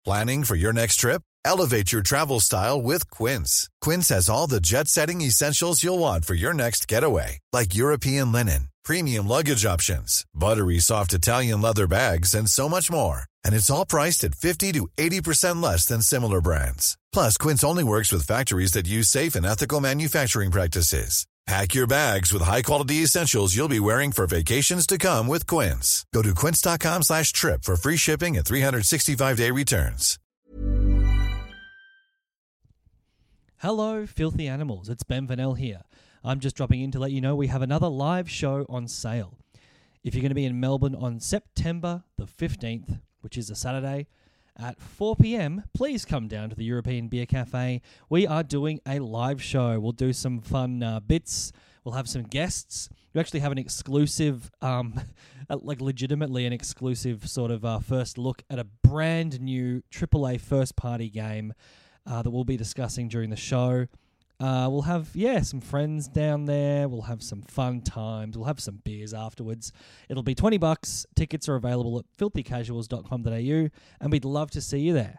Planning for your next trip? Elevate your travel style with Quince. Quince has all the jet-setting essentials you'll want for your next getaway, like European linen, premium luggage options, buttery soft Italian leather bags, and so much more. And it's all priced at 50 to 80% less than similar brands. Plus, Quince only works with factories that use safe and ethical manufacturing practices. Pack your bags with high-quality essentials you'll be wearing for vacations to come with Quince. Go to quince.com/trip for free shipping and 365-day returns. Hello, filthy animals. It's Ben Vanel here. I'm just dropping in to let you know we have another live show on sale. If you're going to be in Melbourne on September the 15th, which is a Saturday, at 4 p.m, please come down to the European Beer Cafe. We are doing a live show. We'll do some fun bits. We'll have some guests. We actually have an exclusive, legitimately an exclusive sort of first look at a brand new AAA first party game that we'll be discussing during the show. We'll have, some friends down there. We'll have some fun times. We'll have some beers afterwards. It'll be $20. Tickets are available at filthycasuals.com.au, and we'd love to see you there.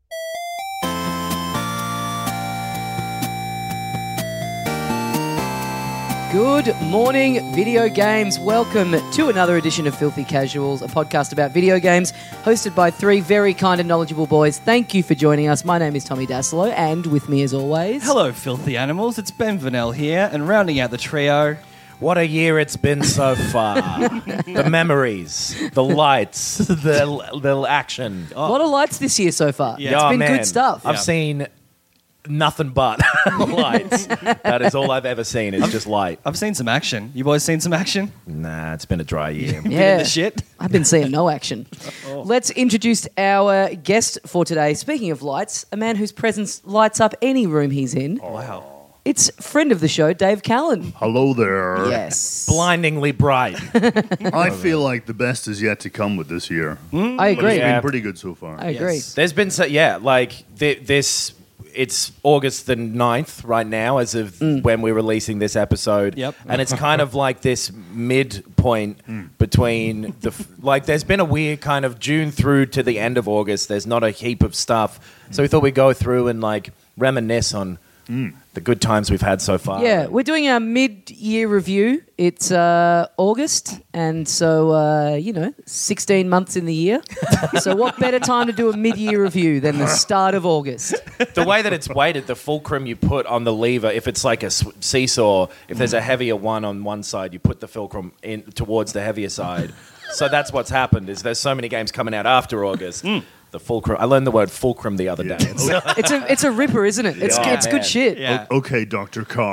Good morning, video games. Welcome to another edition of Filthy Casuals, a podcast about video games, hosted by three very kind and knowledgeable boys. Thank you for joining us. My name is Tommy Dasilo, and with me as always... Hello, filthy animals. It's Ben Vanel here, and rounding out the trio... What a year it's been so far. The memories, the lights, the action. A lot of lights this year so far. Yeah. It's been good stuff. I've seen nothing but lights. That is all I've ever seen is just light. I've seen some action. You boys seen some action? Nah, it's been a dry year. Yeah. The shit? I've been seeing no action. Let's introduce our guest for today. Speaking of lights, a man whose presence lights up any room he's in. Oh, wow. It's friend of the show, Dave Callan. Hello there. Yes. Blindingly bright. I feel like the best is yet to come with this year. I agree. It's Yeah. been pretty good so far. I agree. Yes. There's been this. It's August the 9th right now as of when we're releasing this episode. Yep. And it's kind of like this midpoint between there's been a weird kind of June through to the end of August. There's not a heap of stuff. So we thought we'd go through and reminisce on the good times we've had so far. Yeah, we're doing our mid-year review. It's August, and so, 16 months in the year. So what better time to do a mid-year review than the start of August? The way that it's weighted, the fulcrum you put on the lever, if it's like a seesaw, if there's a heavier one on one side, you put the fulcrum in towards the heavier side. So that's what's happened, is there's so many games coming out after August. The fulcrum. I learned the word fulcrum the other day. It's a ripper, isn't it? It's good shit. Yeah. Okay, Dr. Carl.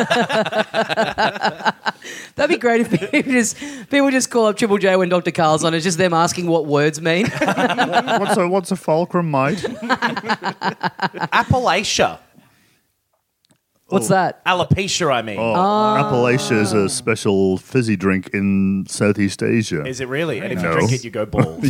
That'd be great if people just call up Triple J when Dr. Carl's on. It's just them asking what words mean. What's a fulcrum, mate? Appalachia. What's that? Alopecia, I mean. Appalachia is a special fizzy drink in Southeast Asia. Is it really? And if you No. drink it, you go bald.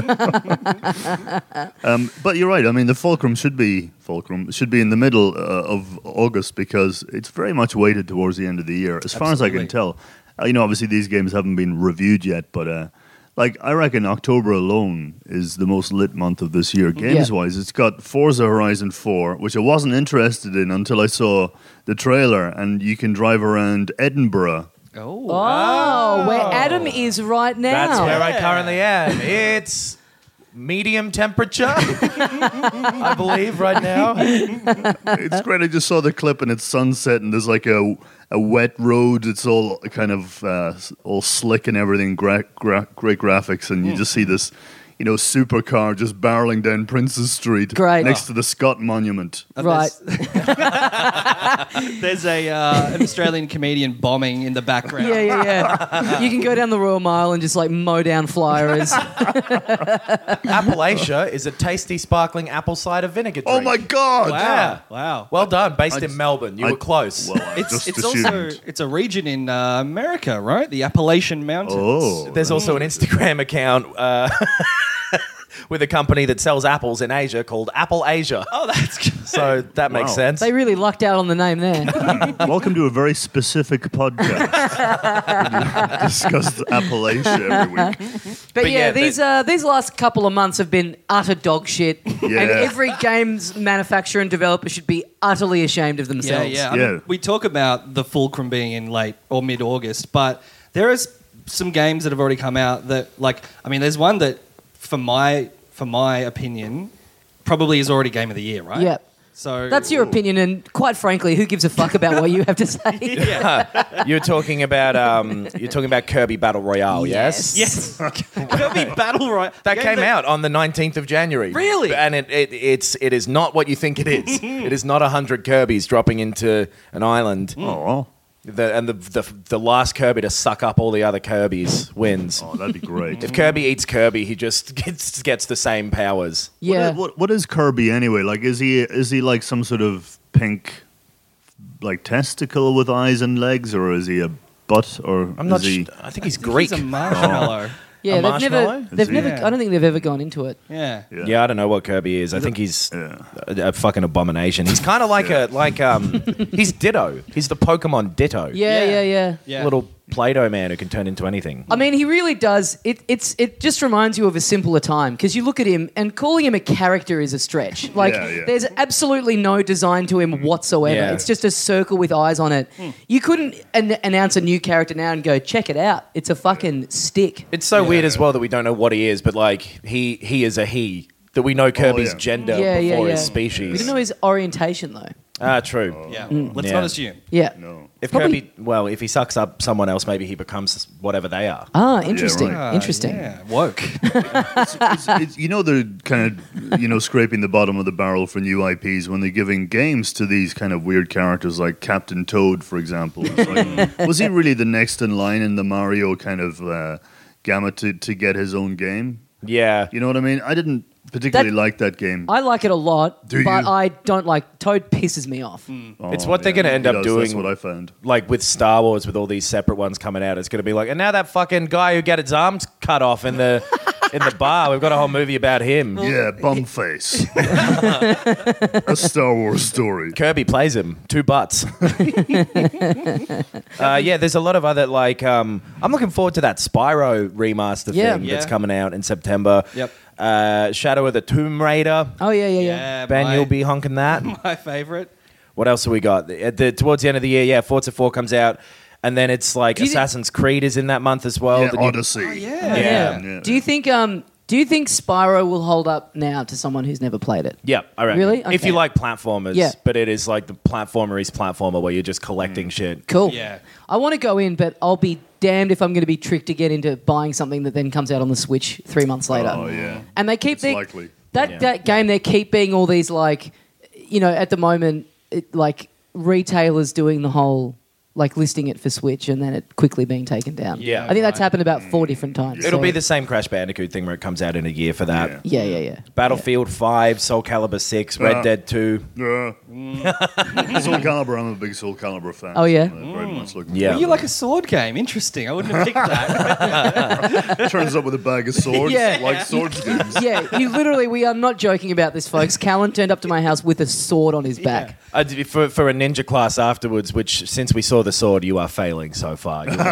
But you're right. I mean, the fulcrum should be in the middle of August because it's very much weighted towards the end of the year, as far as I can tell. Obviously these games haven't been reviewed yet, but I reckon October alone is the most lit month of this year, games-wise. It's got Forza Horizon 4, which I wasn't interested in until I saw the trailer, and you can drive around Edinburgh. Oh, where Adam is right now. That's where I currently am. It's medium temperature, I believe, right now. It's great. I just saw the clip and it's sunset and there's like a wet road. It's all kind of all slick and everything, great graphics, and you just see this, supercar just barreling down Princes Street next to the Scott Monument. Right. There's an Australian comedian bombing in the background. Yeah. You can go down the Royal Mile and just mow down flyers. Appalachia is a tasty, sparkling apple cider vinegar drink. Oh my God! Wow. Well done. Based in Melbourne. You were close. Well, I just It's assumed. also a region in America, right? The Appalachian Mountains. Oh, There's also an Instagram account with a company that sells apples in Asia called Apple Asia. Oh, that's good. So that makes Wow. sense. They really lucked out on the name there. Welcome to a very specific podcast. We discuss Appalachia every week. But yeah, yeah, these last couple of months have been utter dog shit. Yeah. And every games manufacturer and developer should be utterly ashamed of Yeah, themselves. yeah. I Yeah. mean, we talk about the Fulcrum being in late or mid-August, but there is some games that have already come out that, like, I mean, there's one that, for my opinion, probably is already Game of the Year, right? Yeah. So That's your opinion, and quite frankly, who gives a fuck about what you have to say? You're talking about Kirby Battle Royale, yes? Yes. Kirby Battle Royale. That came out on the 19th of January. Really? And it is not what you think it is. It is not 100 Kirbys dropping into an island. Oh, well. The last Kirby to suck up all the other Kirbys wins. Oh, that'd be great. If Kirby eats Kirby, he just gets the same powers. Yeah. What is Kirby anyway? Like, is he like some sort of pink, like testicle with eyes and legs, or is he a butt, or I'm not. is he? I think he's Greek. He's a marshmallow. Yeah, A they've marshmallow? never. Yeah. I don't think they've ever gone into it. Yeah. Yeah, I don't know what Kirby is. I think he's Yeah. a fucking abomination. He's kind of like he's Ditto. He's the Pokemon Ditto. Yeah. Yeah. Little Play-Doh man who can turn into anything. I mean, he really does. It just reminds you of a simpler time because you look at him and calling him a character is a stretch. Like, Yeah. there's absolutely no design to him whatsoever. Yeah. It's just a circle with eyes on it. You couldn't announce a new character now and go, check it out. It's a fucking stick. It's so weird as well that we don't know what he is, but like he is a he. That we know Kirby's yeah. gender Yeah, before yeah. his We species. don't know his orientation though. True. Yeah. Mm. Let's Yeah. not assume. Yeah. No. If Probably- Kirby, well, if he sucks up someone else, maybe he becomes whatever they are. Ah, interesting. right. Interesting. Yeah. Woke. It's, they're kind of scraping the bottom of the barrel for new IPs when they're giving games to these kind of weird characters like Captain Toad, for example. It's like, was he really the next in line in the Mario kind of gamut to get his own game? Yeah. You know what I mean? I didn't particularly like that game. I like it a lot, Do but you? I don't like Toad. Pisses me off. It's what they're gonna end He up does, doing. That's what I found. Like with Star Wars, with all these separate ones coming out, it's going to be like, and now that fucking guy who got his arms cut off in the bar, we've got a whole movie about him. Yeah, Bumface. A Star Wars story. Kirby plays him, 2 butts. Yeah, there's a lot of other like. I'm looking forward to that Spyro remaster Yeah. thing that's Yeah. coming out in September. Yep. Shadow of the Tomb Raider. Oh yeah. Yeah. Ben, you'll be honking that. my favorite. What else have we got? Towards the end of the year, yeah, Forza 4 comes out, and then it's like Do you thi- Assassin's Creed is in that month as well. Yeah, The new- Odyssey. Yeah. Yeah. Do you think Spyro will hold up now to someone who's never played it? Yeah, I reckon. Really? If Okay. you like platformers, Yeah. but it is like the platformer where you're just collecting shit. Cool. Yeah. I want to go in, but I'll be damned if I'm going to be tricked again into buying something that then comes out on the Switch 3 months later. Oh, yeah. And they keep It's their, likely. that game. They keep being all these like, at the moment, like retailers doing the whole like listing it for Switch and then it quickly being taken down. Yeah. I think that's happened about 4 different times. It'll so- be the same Crash Bandicoot thing where it comes out in a year for that. Yeah. Battlefield 5, Soul Calibur 6, Red Dead 2. Yeah. Soul Calibur, I'm a big Soul Calibur fan. Oh, yeah? So I'm very much looking Yeah. Well, you like a sword game. Interesting. I wouldn't have picked that. Turns up with a bag of swords, Yeah. like swords games. Yeah, you literally, we are not joking about this, folks. Callan turned up to my house with a sword on his back. For a ninja class afterwards, which since we saw the sword, you are failing so far. You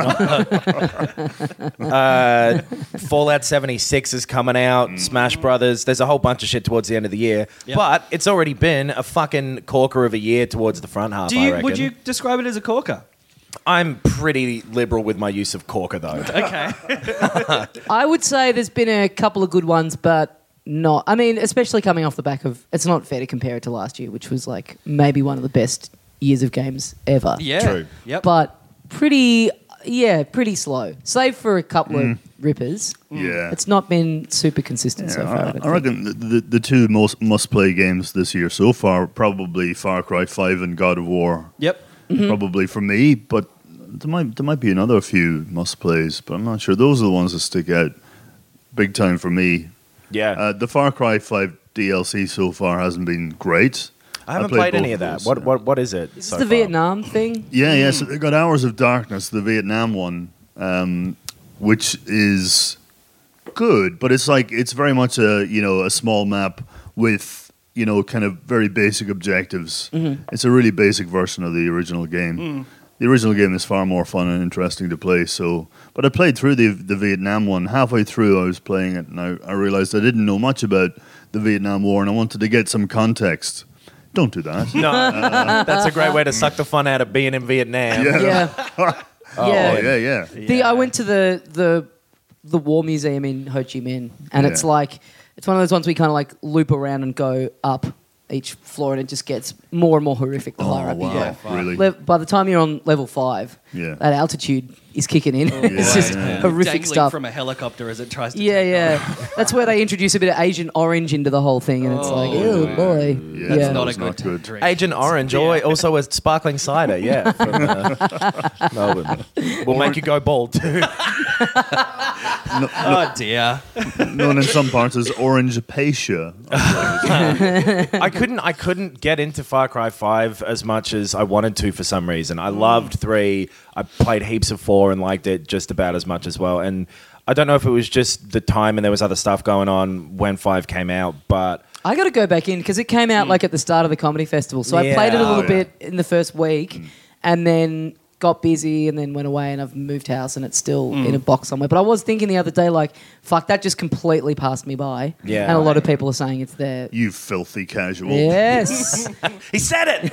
are not. Fallout 76 is coming out. Smash Brothers. There's a whole bunch of shit towards the end of the year, but it's already been a fucking corker of a year towards the front half. I reckon. Would you describe it as a corker? I'm pretty liberal with my use of corker, though. Okay. I would say there's been a couple of good ones, but not. I mean, especially coming off the back of. It's not fair to compare it to last year, which was like maybe one of the best years of games ever. Yeah. True. Yep. But pretty slow. Save for a couple of rippers. Yeah. It's not been super consistent so far. I don't I reckon the two most must-play games this year so far probably Far Cry 5 and God of War. Yep. Probably for me, but there might be another few must-plays, but I'm not sure. Those are the ones that stick out big time for me. Yeah. The Far Cry 5 DLC so far hasn't been great. I haven't played played any both of that. of those, What is it? It's so the far? Vietnam thing. Yeah, so they got Hours of Darkness, the Vietnam one, which is good, but it's very much a small map with kind of very basic objectives. It's a really basic version of the original game. The original game is far more fun and interesting to play. But I played through the Vietnam one. Halfway through, I was playing it, and I realized I didn't know much about the Vietnam War, and I wanted to get some context. Don't do that. No, that's a great way to suck the fun out of being in Vietnam. I went to the War Museum in Ho Chi Minh, and it's one of those ones we kind of like loop around and go up each floor, and it just gets more and more horrific the higher up you go. Really? By the time you're on level 5, that altitude is kicking in. It's just horrific Dangling stuff. from a helicopter as it tries to That's where they introduce a bit of Agent Orange into the whole thing, and it's like, oh boy. That's not a not good good. drink. Agent Orange, also a sparkling cider, from Melbourne. We'll make you go bald too. Oh dear. Known in some parts as Orange Apatia. I couldn't get into Far Cry 5 as much as I wanted to for some reason. I loved 3. I played heaps of 4 and liked it just about as much as well. And I don't know if it was just the time and there was other stuff going on when 5 came out, but I got to go back in because it came out like at the start of the comedy festival. So I played it a little bit in the first week and then got busy and then went away, and I've moved house and it's still in a box somewhere. But I was thinking the other day, like, fuck, that just completely passed me by. Yeah. And a lot of people are saying it's there. You filthy casual. Yes. he said it.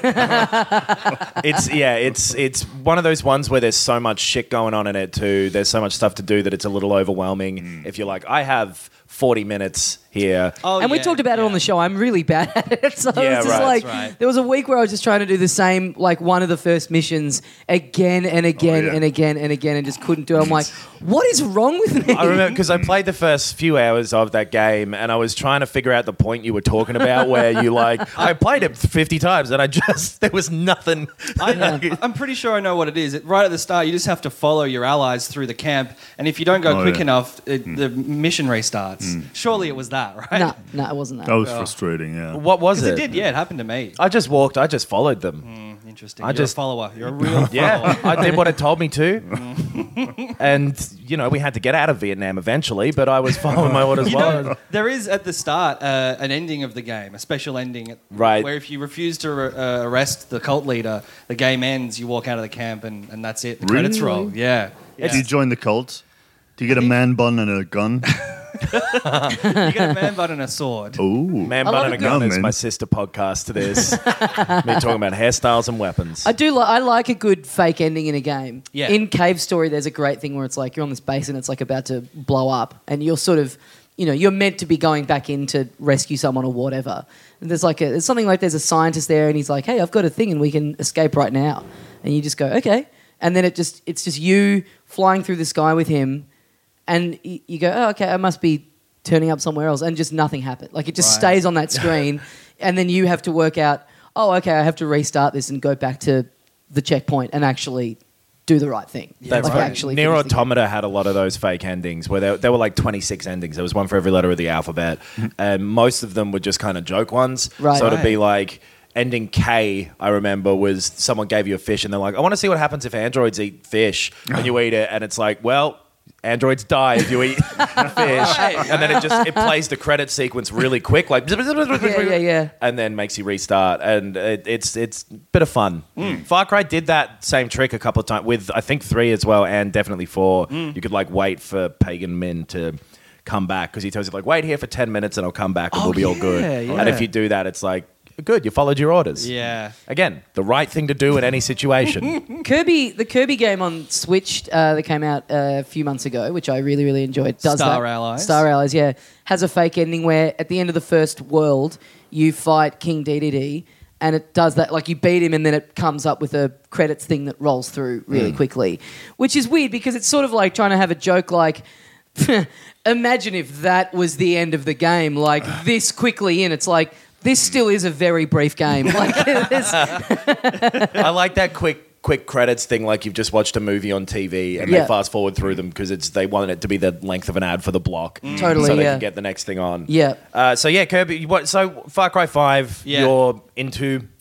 It's one of those ones where there's so much shit going on in it too. There's so much stuff to do that it's a little overwhelming. If you're like, I have 40 minutes here. And we talked about it on the show. I'm really bad at it. So it was just there was a week where I was just trying to do the same, like one of the first missions again and again and again and again and just couldn't do it. I'm like, what is wrong with me? I remember because I played the first few hours of that game and I was trying to figure out the point you were talking about where you I played it 50 times and there was nothing. I'm pretty sure I know what it is. Right at the start, you just have to follow your allies through the camp, and if you don't go quick enough, the mission restarts. Surely it was that, right? No, it wasn't that. That was frustrating, yeah. What was it? It did, it happened to me. I just walked, I just followed them. Interesting. You're a follower. You're a real follower. Yeah, I did what it told me to. And, we had to get out of Vietnam eventually, but I was following my orders well. There is, at the start, an ending of the game, a special ending. Right. Where if you refuse to arrest the cult leader, the game ends, you walk out of the camp, and that's it. The credits roll. Yeah. Do you join the cult? Do you get a man bun and a gun? You get a man bun and a sword. Ooh. Man Bun and a Gun is my sister podcast to this. Me talking about hairstyles and weapons. I like a good fake ending in a game. Yeah. In Cave Story, there's a great thing where it's like you're on this base and it's like about to blow up, and you're sort of, you're meant to be going back in to rescue someone or whatever. And there's something like there's a scientist there, and he's like, "Hey, I've got a thing, and we can escape right now." And you just go, "Okay," and then it's just you flying through the sky with him. And you go, oh, okay, I must be turning up somewhere else. And just nothing happened. Like, it just stays on that screen. And then you have to work out, oh, okay, I have to restart this and go back to the checkpoint and actually do the right thing. That's right. Nier Automata had a lot of those fake endings where there were like 26 endings. There was one for every letter of the alphabet. And most of them were just kind of joke ones. Right. So it'd be like... Ending K, I remember, was someone gave you a fish and they're like, I want to see what happens if androids eat fish. And you eat it and it's like, well... Androids die if you eat fish, and then it plays the credit sequence really quick, like and then makes you restart, and it's a bit of fun. Far Cry did that same trick a couple of times with I think 3 as well, and definitely 4. You could wait for Pagan Min to come back because he tells you wait here for 10 minutes and I'll come back and we'll be all good. Yeah. And if you do that, it's like. Good, you followed your orders. Yeah. Again, the right thing to do in any situation. The Kirby game on Switch that came out a few months ago, which I really, really enjoyed. Star Allies. Star Allies, yeah. Has a fake ending where at the end of the first world, you fight King Dedede, and it does that. Like, you beat him and then it comes up with a credits thing that rolls through really quickly, which is weird because it's sort of like trying to have a joke like... Imagine if that was the end of the game, this quickly in. It's like... This still is a very brief game. I like that quick credits thing, like you've just watched a movie on TV and they fast forward through them because they want it to be the length of an ad for the block. Totally, so they can get the next thing on. Yeah. Kirby. So Far Cry 5, you're into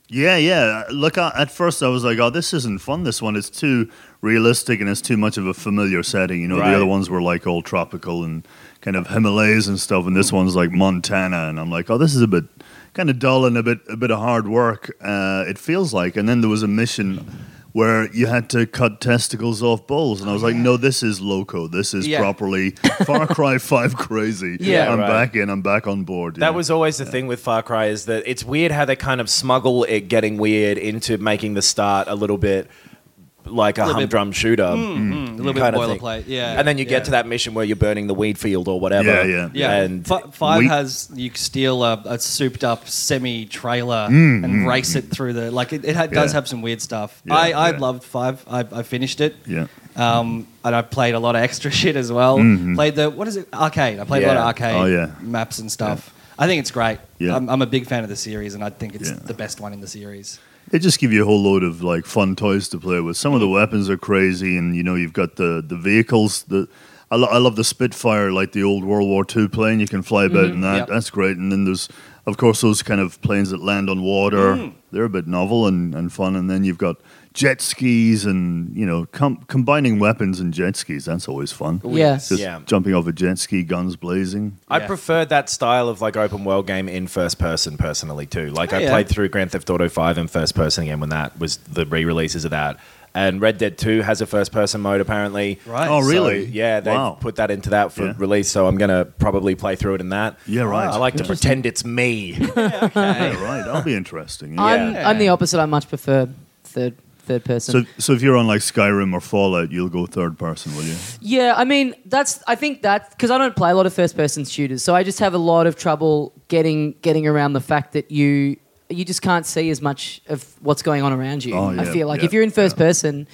Yeah. Look, at first I was like, oh, this isn't fun, this one. It's too realistic and it's too much of a familiar setting. You know, Right. the other ones were like all tropical and kind of Himalayas and stuff, and this one's like Montana. And I'm like, oh, this is a bit kind of dull and a bit of hard work, it feels like. And then there was a mission where you had to cut testicles off bulls. And I was like, no, this is loco. This is properly Far Cry 5 crazy. Yeah, I'm back on board. That was always the thing with Far Cry, is that it's weird how they kind of smuggle it getting weird into making the start a little bit like a humdrum shooter. A little bit kind of thing. boilerplate, yeah. And then you get to that mission where you're burning the weed field or whatever. Yeah. And Five We- has you steal a souped up semi trailer and race it through the does have some weird stuff. Yeah, I yeah. loved 5. I finished it. Yeah. And I played a lot of extra shit as well. Played the arcade. I played a lot of arcade Oh, yeah. maps and stuff. I think it's great. Yeah. I'm a big fan of the series, and I think it's Yeah. the best one in the series. They just give you a whole load of like fun toys to play with. Some of the weapons are crazy, and you know you've got the vehicles. I love the Spitfire, like the old World War II plane. You can fly about in that. Yep. That's great. And then there's of course those kind of planes that land on water. They're a bit novel and fun. And then you've got jet skis, and you know combining weapons and jet skis. That's always fun. Yeah. Just Yeah. jumping off a jet ski, guns blazing. I Yeah. preferred that style of like open world game in first person personally too. Like I yeah. played through Grand Theft Auto 5 in first person again when that was the re-releases of that. And Red Dead 2 has a first person mode apparently. Right. Oh, really? So, yeah, they Wow. put that into that for Yeah. release, so I'm going to probably play through it in that. Yeah, right. I like to pretend it's me. Yeah, right. That'll be interesting. Yeah. I'm the opposite. I much prefer third person. So if you're on like Skyrim or Fallout, you'll go third person, will you? Yeah, I mean, I think that because I don't play a lot of first-person shooters, so I just have a lot of trouble getting around the fact that you just can't see as much of what's going on around you. Oh, I yeah, feel like yeah, if you're in first person,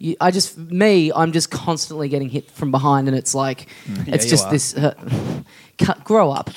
I'm just constantly getting hit from behind, and it's like it's you just are. this. Grow up.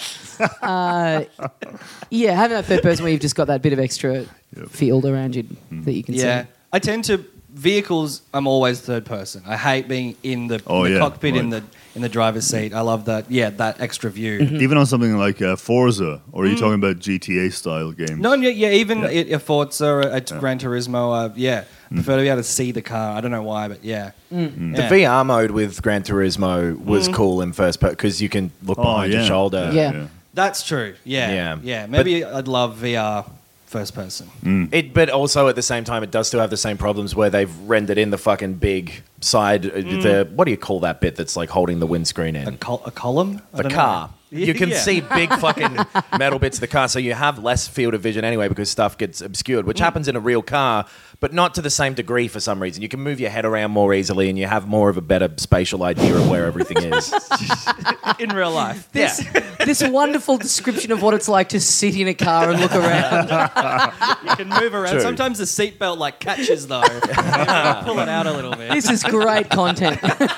Yeah, having that third person where you've just got that bit of extra field around you that you can Yeah. see. I tend to vehicles. I'm always third person. I hate being in the cockpit in the driver's seat. I love that. Yeah, that extra view. Even on something like Forza, or are you talking about GTA style games? No, even a Forza, a Gran Turismo. Prefer to be able to see the car. I don't know why, but yeah. The VR mode with Gran Turismo was cool in first person because you can look behind your shoulder. Yeah. That's true. Yeah. Yeah. Maybe I'd love VR first person. But also at the same time, it does still have the same problems where they've rendered in the fucking big side. What do you call that bit that's like holding the windscreen in? A column? I The don't know. car. You can Yeah. see big fucking metal bits of the car, so you have less field of vision anyway because stuff gets obscured, which happens in a real car, but not to the same degree for some reason. You can move your head around more easily, and you have more of a better spatial idea of where everything is. in real life. This wonderful description of what it's like to sit in a car and look around. You can move around. True. Sometimes the seatbelt like catches though. You gotta pull it out a little bit. This is great content.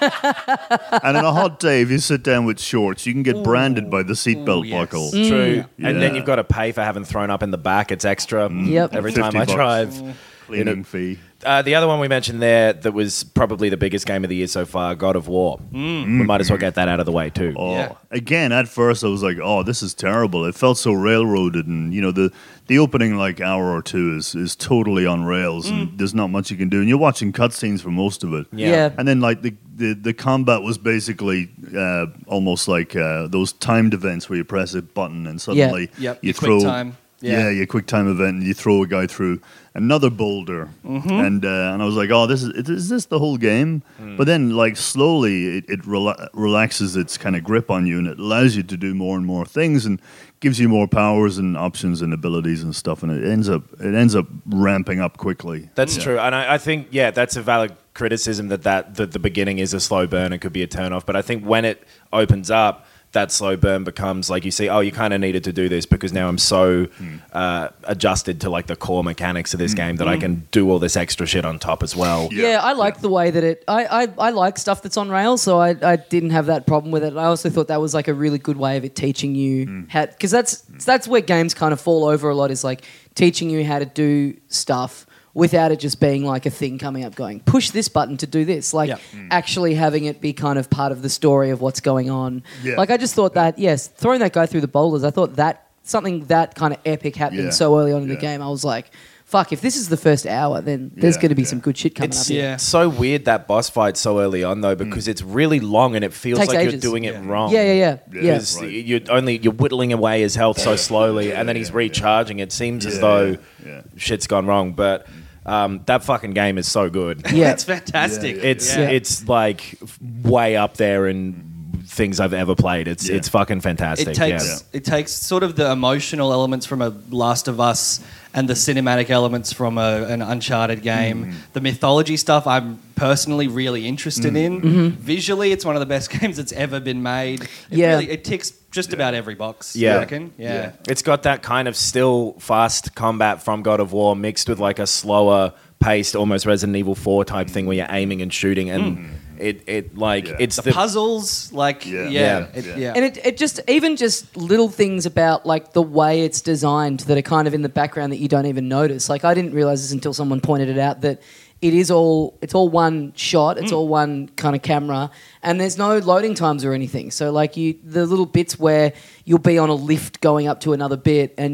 And on a hot day, if you sit down with shorts, you can get branded by the seatbelt yes. buckle. True. And then Yeah. you've got to pay for having thrown up in the back. It's extra Yep. every time I $50. drive. Cleaning fee. The other one we mentioned there that was probably the biggest game of the year so far, God of War. We might as well get that out of the way too. Oh, Yeah. again, at first I was like, "Oh, this is terrible." It felt so railroaded, and you know the opening like hour or two is totally on rails, and there's not much you can do. And you're watching cutscenes for most of it. Yeah. And then like the combat was basically almost like those timed events where you press a button and suddenly Yep. you Your throw quick time. Yeah, your quick time event, and you throw a guy through another boulder, and I was like, "Oh, is this the whole game?" But then, like slowly, it relaxes its kind of grip on you, and it allows you to do more and more things, and gives you more powers and options and abilities and stuff, and it ends up ramping up quickly. That's true, and I think that's a valid criticism that the beginning is a slow burn and could be a turn off. But I think when it opens up, that slow burn becomes like you see, oh, you kind of needed to do this because now I'm so adjusted to like the core mechanics of this game that I can do all this extra shit on top as well. Yeah, I like the way that I like stuff that's on rails, so I didn't have that problem with it. I also thought that was like a really good way of it teaching you how, because that's where games kind of fall over a lot, is like teaching you how to do stuff without it just being like a thing coming up going, push this button to do this. Like actually having it be kind of part of the story of what's going on. Yeah. Like I just thought that, yes, throwing that guy through the boulders, I thought that something that kind of epic happening Yeah. so early on in the Yeah. game, I was like, fuck, if this is the first hour, then there's going to be some good shit coming It's up. Here. so weird that boss fight so early on though, because it's really long and it feels Takes like ages. you're doing it wrong. Yeah. Because you're whittling away his health so slowly, and then he's recharging. It seems as though shit's gone wrong, but that fucking game is so good. Yeah. It's fantastic. It's like way up there in things I've ever played. It's fucking fantastic. It takes sort of the emotional elements from a Last of Us and the cinematic elements from an Uncharted game. The mythology stuff I'm personally really interested in. Visually, it's one of the best games that's ever been made. It ticks just about every box, I reckon. Yeah. It's got that kind of still fast combat from God of War mixed with like a slower paced, almost Resident Evil 4 type thing where you're aiming and shooting, and it's the puzzles, like and it just even just little things about like the way it's designed that are kind of in the background that you don't even notice. Like I didn't realize this until someone pointed it out that it's all one shot, it's all one kind of camera, and there's no loading times or anything. So like the little bits where you'll be on a lift going up to another bit and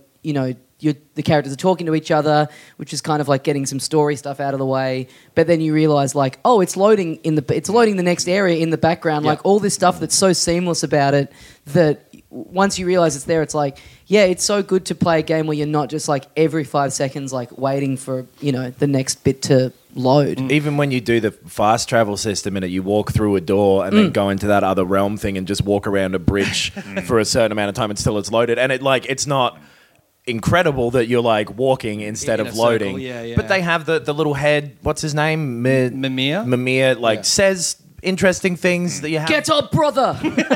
the characters are talking to each other, which is kind of like getting some story stuff out of the way. But then you realise, like, oh, it's loading the next area in the background. Like all this stuff that's so seamless about it that once you realise it's there, it's like, yeah, it's so good to play a game where you're not just like every 5 seconds like waiting for the next bit to load. Even when you do the fast travel system in it, you walk through a door and then go into that other realm thing and just walk around a bridge for a certain amount of time until it's loaded. And it's not incredible that you're like walking instead of loading. But they have the little head, what's his name? Mimir, says interesting things that you have. Get up, brother!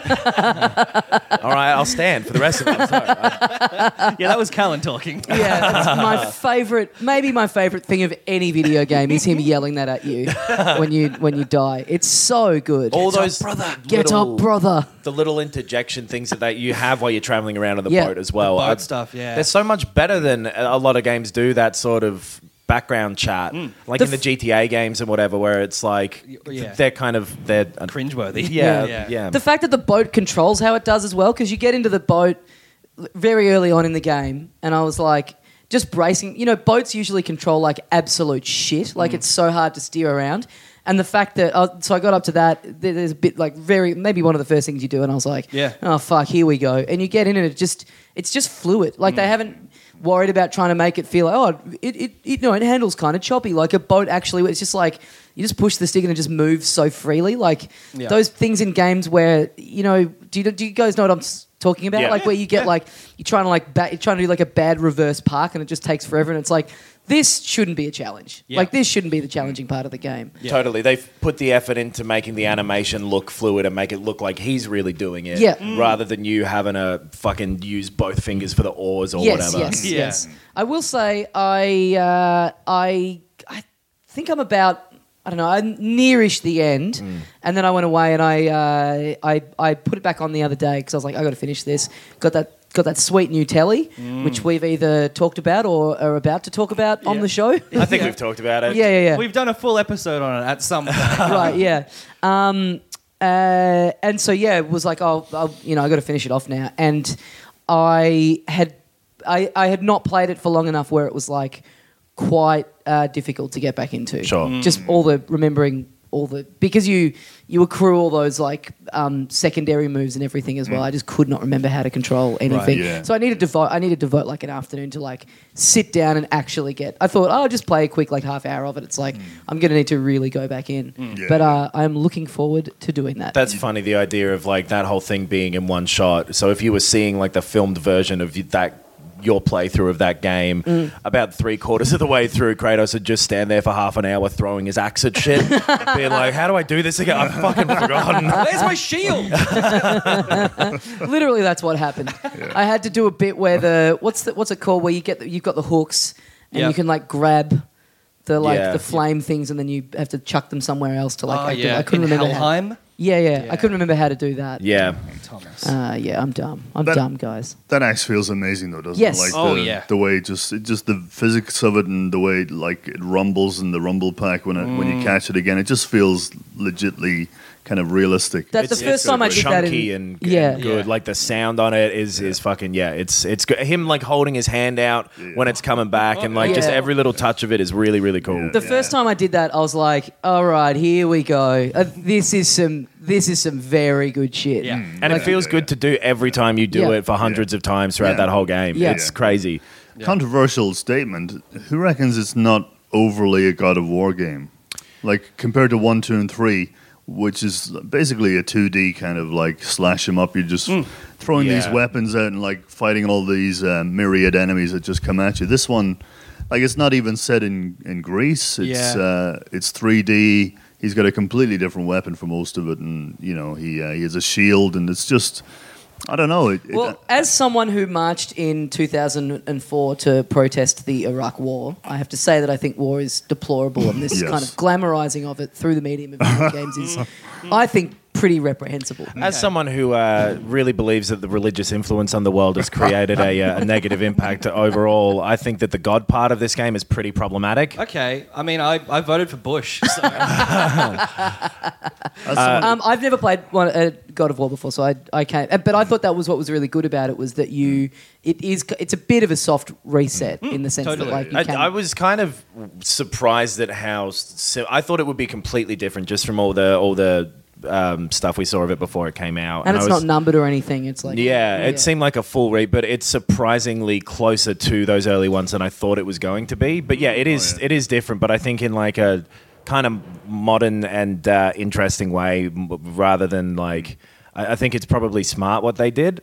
All right, I'll stand for the rest of it. I'm sorry. That was Callan talking. Yeah, that's my favourite, maybe my favourite thing of any video game is him yelling that at you when you die. It's so good. All those Get up, brother. The little interjection things that you have while you're traveling around on the boat as well. The boat stuff, They're so much better than a lot of games do that sort of background chat, like in the GTA games and whatever, where it's like they're cringeworthy. Yeah. The fact that the boat controls how it does as well, because you get into the boat very early on in the game, and I was like, just bracing. Boats usually control like absolute shit. Like it's so hard to steer around. And the fact that, so I got up to that, there's a bit like maybe one of the first things you do, and I was like, oh fuck, here we go. And you get in and it's just fluid. Like they haven't worried about trying to make it feel like, it handles kind of choppy. Like a boat actually, it's just like, you just push the stick and it just moves so freely. Like those things in games where, do you guys know what I'm talking about? Yeah. Like where you get like, you're trying to do like a bad reverse park and it just takes forever, and it's like, this shouldn't be a challenge. Like, this shouldn't be the challenging part of the game. Yeah. Totally. They've put the effort into making the animation look fluid and make it look like he's really doing it. Rather than you having to fucking use both fingers for the oars or whatever. Yes. I will say I think I'm about, I don't know, I'm nearish the end. And then I went away and I put it back on the other day because I was like, I got to finish this. Got that sweet new telly, which we've either talked about or are about to talk about on the show. I think we've talked about it. Yeah. We've done a full episode on it at some point. Right, yeah. And so, it was like, I got to finish it off now. And I had not played it for long enough where it was like quite difficult to get back into. Sure. Just remembering all the, because you accrue all those like secondary moves and everything as well. I just could not remember how to control anything. Right, yeah. So I needed to devote like an afternoon to like sit down and actually I thought, I'll just play a quick like half hour of it. It's like I'm going to need to really go back in. But I'm looking forward to doing that. That's funny, the idea of like that whole thing being in one shot. So if you were seeing like the filmed version of your playthrough of that game, about 3/4 of the way through, Kratos would just stand there for half an hour throwing his axe at shit, being like, how do I do this again? I've fucking forgotten. Where's my shield? Literally, that's what happened. I had to do a bit where what's it called, where you've got the hooks and you can like grab the flame things and then you have to chuck them somewhere else to like I couldn't remember Helheim? I couldn't remember how to do that. Thomas. I'm dumb. I'm dumb, guys. That axe feels amazing though, doesn't Yes. it? Like the way just the physics of it and the way like it rumbles in the rumble pack when you catch it again, it just feels legitly kind of realistic. That's the first time I did that. Chunky and Yeah. good. Like the sound on it is fucking It's good. Him like holding his hand out when it's coming back and like just Yeah. every little touch of it is really really cool. The first time I did that, I was like, "All right, here we go. This is some very good shit." Yeah. And it feels good to do every time you do Yeah. it for hundreds of times throughout that whole game. Yeah. It's crazy. Controversial statement. Who reckons it's not overly a God of War game? Like compared to 1, 2, and 3, which is basically a 2D kind of like slash 'em up. You're just throwing these Yeah. weapons out and like fighting all these myriad enemies that just come at you. This one, like it's not even set in Greece. It's 3D. He's got a completely different weapon for most of it, and he has a shield, and it's just. I don't know. Well, as someone who marched in 2004 to protest the Iraq War, I have to say that I think war is deplorable, and this Yes. kind of glamorizing of it through the medium of video games is, I think, pretty reprehensible. As someone who really believes that the religious influence on the world has created a negative impact overall, I think that the God part of this game is pretty problematic. Okay, I mean, I voted for Bush. So. I've never played God of War before, so I can't. But I thought that was what was really good about it was that it's a bit of a soft reset in the sense Totally. that like you can. I was kind of surprised at how I thought it would be completely different just from all the stuff we saw of it before it came out. and it's I not was- numbered or anything. It's like it seemed like a full read, but it's surprisingly closer to those early ones than I thought it was going to be. But yeah, it is different. But I think in like a kind of modern and interesting way, rather than like. I think it's probably smart what they did.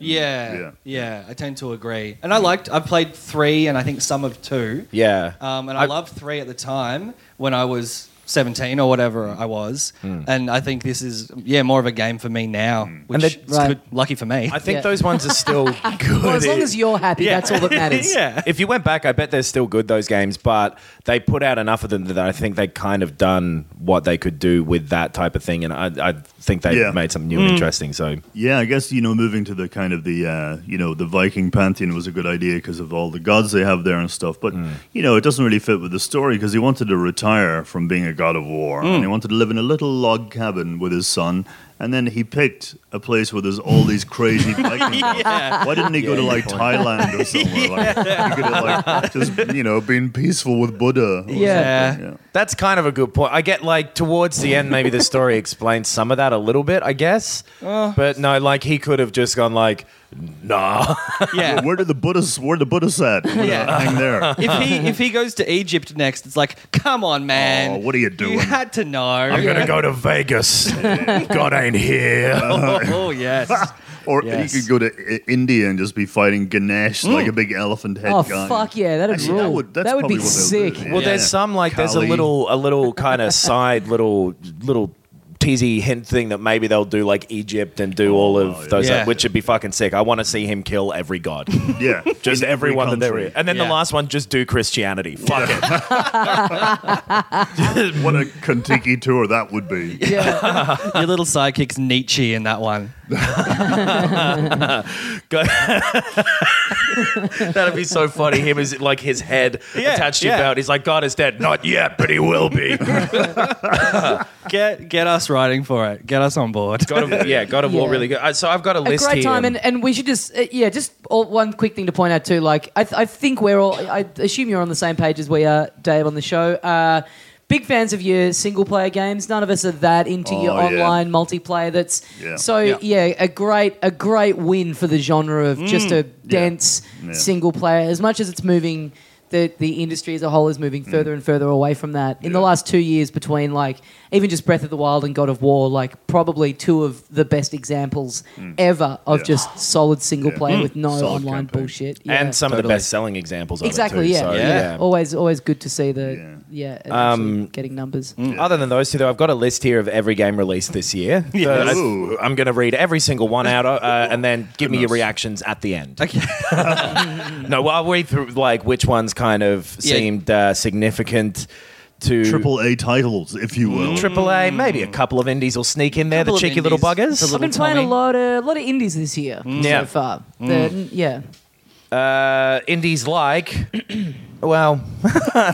Yeah, I tend to agree. And I've played 3 and I think some of 2. Yeah. And I loved 3 at the time when I was 17 or whatever I was. And I think this is, more of a game for me now, which is Right. good, lucky for me. I think Yeah. those ones are still good. Well, as long as you're happy, that's all that matters. yeah. If you went back, I bet they're still good, those games, but they put out enough of them that I think they kind of done what they could do with that type of thing, and I think they made something new and interesting. So Yeah, I guess moving to the kind of the Viking pantheon was a good idea because of all the gods they have there and stuff. But it doesn't really fit with the story because he wanted to retire from being a god of war and he wanted to live in a little log cabin with his son. And then he picked a place where there's all these crazy Viking gods. Why didn't he go to like Thailand or somewhere? Like, he could have like just been peaceful with Buddha. Or Yeah. something. that's kind of a good point. I get like towards the end, maybe the story explains some of that a little bit, I guess. But no, like he could have just gone like, nah. Yeah. Where the Buddha's at? Hang there. If he goes to Egypt next, it's like, come on, man. Oh, what are you doing? You had to know. I'm gonna go to Vegas. God ain't here. Oh, yes. Or Yes. he could go to India and just be fighting Ganesh like a big elephant head Oh guy. fuck yeah, that'd Actually, rule. that's That would probably be what they'll sick. do. Well, Yeah. there's some like there's a Kali. little kind of side little teasy hint thing that maybe they'll do like Egypt and do all of those, Yeah. which would be fucking sick. I want to see him kill every god, Yeah, just in every everyone that there country. is, and then Yeah. the last one just do Christianity. Fuck it. What a Kentucky tour that would be. Yeah. Your little sidekick's Nietzsche in that one. Go- That'd be so funny. Him is like his head attached to your belt. He's like, God is dead. Not yet, but he will be. Get us writing for it. Get us on board. God of War Yeah. really good. So I've got a A list great here. time, and we should just one quick thing to point out too. Like I think we're all. I assume you're on the same page as we are, Dave, on the show. Big fans of your single player games. None of us are that into your Oh, yeah. online multiplayer. That's Yeah. so a great win for the genre of just a dense Yeah. single player. As much as it's moving. The industry as a whole is moving further and further away from that. In the last 2 years, between like even just Breath of the Wild and God of War, like probably two of the best examples ever of Yeah. just solid single player with no Solid online campaign. bullshit. and some of the Totally. best-selling examples of exactly, it too. yeah, So, Always good to see the actually getting numbers. Other than those two, though, I've got a list here of every game released this year. Ooh. I'm going to read every single one out, and then give me your reactions at the end. Okay. No, well, I'll read through like which ones kind of seemed significant to AAA titles, if you will. AAA. Maybe a couple of indies will sneak in there. The Couple of cheeky little indies. buggers. The I've been playing a lot of indies this year Yeah. so far. Indies like Well,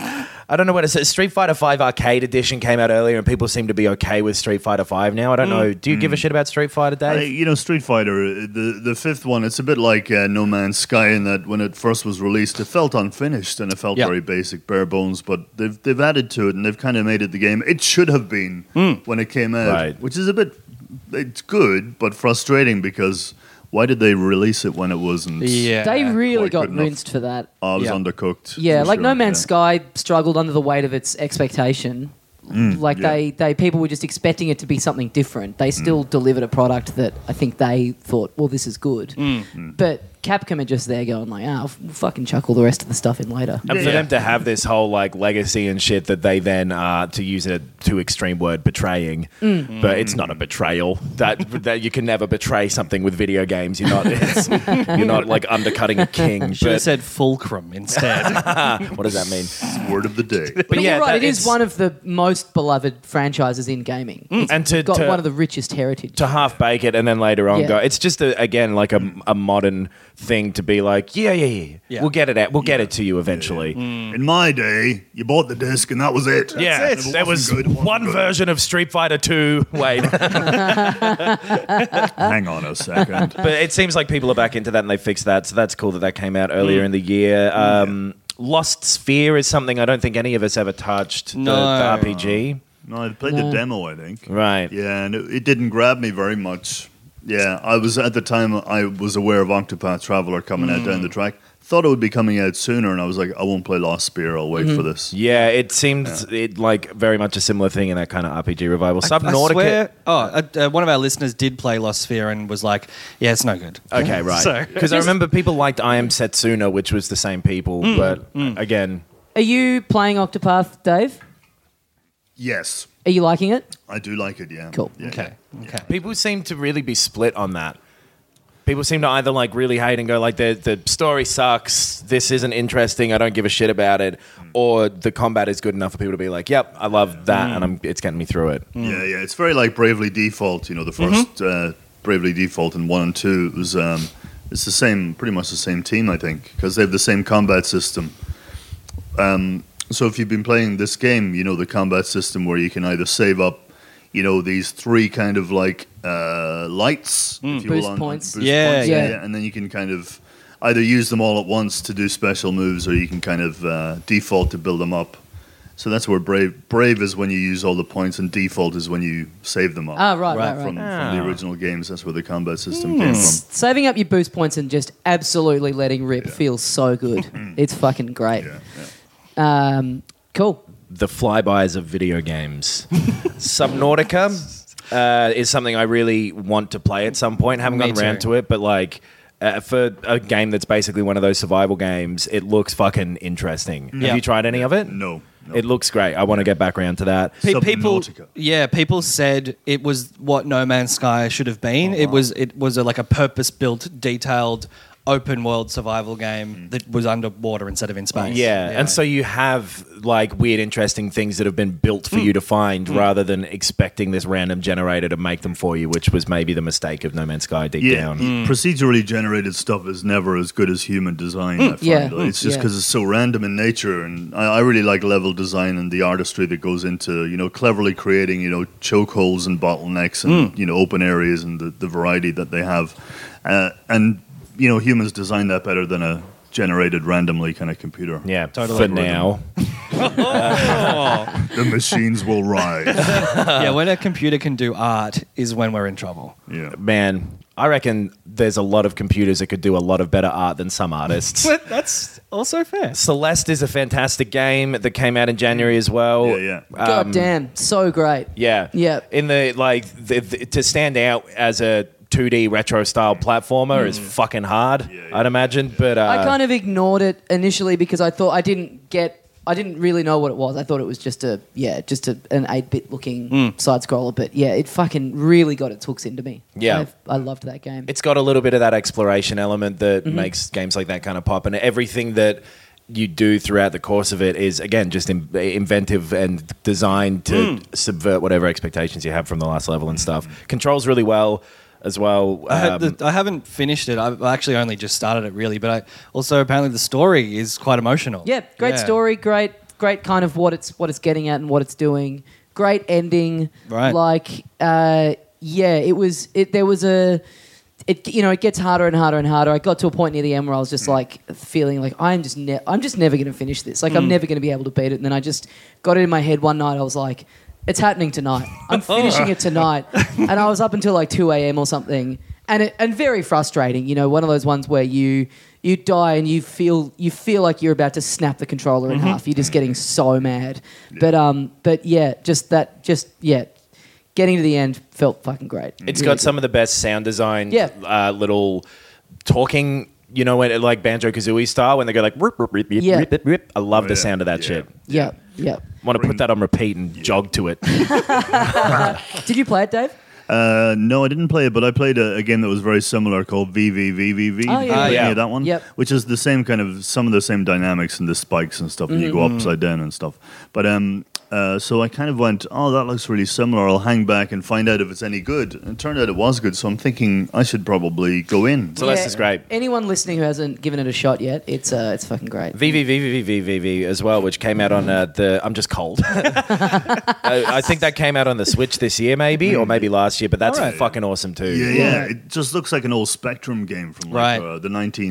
I don't know what it says. Street Fighter V Arcade Edition came out earlier, and people seem to be okay with Street Fighter V now. I don't know. Do you give a shit about Street Fighter, Dave? Street Fighter, the fifth one, it's a bit like No Man's Sky in that when it first was released, it felt unfinished and it felt very basic, bare bones. But they've added to it and they've kind of made it the game it should have been when it came out, which is it's good but frustrating because. Why did they release it when it wasn't? Yeah. They really got rinsed for that. I was undercooked. Yeah, like No Man's Sky struggled under the weight of its expectation. They people were just expecting it to be something different. They still delivered a product that I think they thought, well, this is good. But Capcom are just there going like, we'll fucking chuck all the rest of the stuff in later. And for them to have this whole like legacy and shit that they then, to use a too extreme word, betraying, but it's not a betrayal. That you can never betray something with video games. You're not like undercutting a king. Should have said fulcrum instead. What does that mean? Word of the day. But you're right. It is one of the most beloved franchises in gaming. It's got one of the richest heritage. To half bake it and then later on go. It's just again like a modern thing to be like, yeah. We'll get it out. We'll get it to you eventually. In my day, you bought the disc and that was it. There was one version of Street Fighter 2. Wait. Hang on a second. But it seems like people are back into that and they fixed that. So that's cool that came out earlier in the year. Lost Sphere is something I don't think any of us ever touched. The RPG. No, I played the demo, I think. Right. Yeah, and it didn't grab me very much. Yeah, I was at the time I was aware of Octopath Traveler coming out down the track. Thought it would be coming out sooner, and I was like, I won't play Lost Spear. I'll wait for this. Yeah, it seemed like very much a similar thing in that kind of RPG revival. Subnautica. One of our listeners did play Lost Sphere and was like, "Yeah, it's no good." Okay, right. Because I remember people liked I Am Setsuna, which was the same people, but again, are you playing Octopath, Dave? Yes. Are you liking it? I do like it, yeah. Cool. Yeah, Okay. people seem to really be split on that. People seem to either like really hate and go like the story sucks, this isn't interesting, I don't give a shit about it, or the combat is good enough for people to be like, yep, I love that, and it's getting me through it. Yeah, it's very like Bravely Default. The first Bravely Default in 1 and 2 it was it's the same, pretty much the same team, I think, because they have the same combat system. So if you've been playing this game, the combat system where you can either save up, these three kind of like lights, if you Boost will, points. boost Yeah. points, and then you can kind of either use them all at once to do special moves, or you can kind of default to build them up. So that's where Brave is when you use all the points, and default is when you save them up. Right. From the original games, that's where the combat system came from. Saving up your boost points and just absolutely letting rip feels so good. It's fucking great. Cool. The flybys of video games. Subnautica is something I really want to play at some point. Haven't gotten around to it, but like for a game that's basically one of those survival games, it looks fucking interesting. Have you tried any of it? No. It looks great. I want to get back around to that. People said it was what No Man's Sky should have been. It was like a purpose-built, detailed, open-world survival game that was underwater instead of in space. Yeah, and so you have like weird, interesting things that have been built for you to find rather than expecting this random generator to make them for you, which was maybe the mistake of No Man's Sky deep down. Procedurally generated stuff is never as good as human design, I find. It's just because it's so random in nature, and I really like level design and the artistry that goes into, cleverly creating, chokeholds and bottlenecks and, open areas and the variety that they have. And humans design that better than a generated randomly kind of computer. Yeah, totally. For now. The machines will rise. Yeah, when a computer can do art is when we're in trouble. Yeah. Man, I reckon there's a lot of computers that could do a lot of better art than some artists. But that's also fair. Celeste is a fantastic game that came out in January as well. Yeah. God damn, so great. Yeah. Yeah. In to stand out as a 2D retro style platformer is fucking hard, I'd imagine. But I kind of ignored it initially because I thought I didn't really know what it was. I thought it was just an 8-bit looking side scroller. But yeah, it fucking really got its hooks into me. Yeah. I loved that game. it's got a little bit of that exploration element that makes games like that kind of pop, and everything that you do throughout the course of it is, again, just inventive and designed to subvert whatever expectations you have from the last level and stuff. Controls really well as well. I haven't finished it. I've actually only just started it, really. But apparently the story is quite emotional. Yeah, great story, great great kind of what it's getting at and what it's doing. Great ending. Right. Like, it gets harder and harder and harder. I got to a point near the end where I was just like feeling like I'm just never going to finish this. Like I'm never going to be able to beat it. And then I just got it in my head one night. I was like, it's happening tonight. I'm finishing it tonight. And I was up until like 2 a.m. or something. And very frustrating. You know, one of those ones where you die and you feel like you're about to snap the controller in half. You're just getting so mad. But yeah, getting to the end felt fucking great. It's got some of the best sound design, little talking, you know, like Banjo-Kazooie style when they go like, rip, rip, rip, Yeah. rip, rip, rip. I love the sound of that shit. Yeah. Want to put that on repeat and jog to it. Did you play it, Dave? No, I didn't play it, but I played a game that was very similar called VVVVV. Oh, yeah. Yeah, that one. Yep. Which is the same kind of some of the same dynamics and the spikes and stuff, and you go upside down and stuff. But so I kind of went, oh, that looks really similar. I'll hang back and find out if it's any good. And it turned out it was good, so I'm thinking I should probably go in. So this is great. Anyone listening who hasn't given it a shot yet, it's fucking great. VVVVVVV as well, which came out on I'm just cold. I think that came out on the Switch this year, maybe, or maybe last year, but that's fucking awesome too. Yeah. It just looks like an old Spectrum game from like, the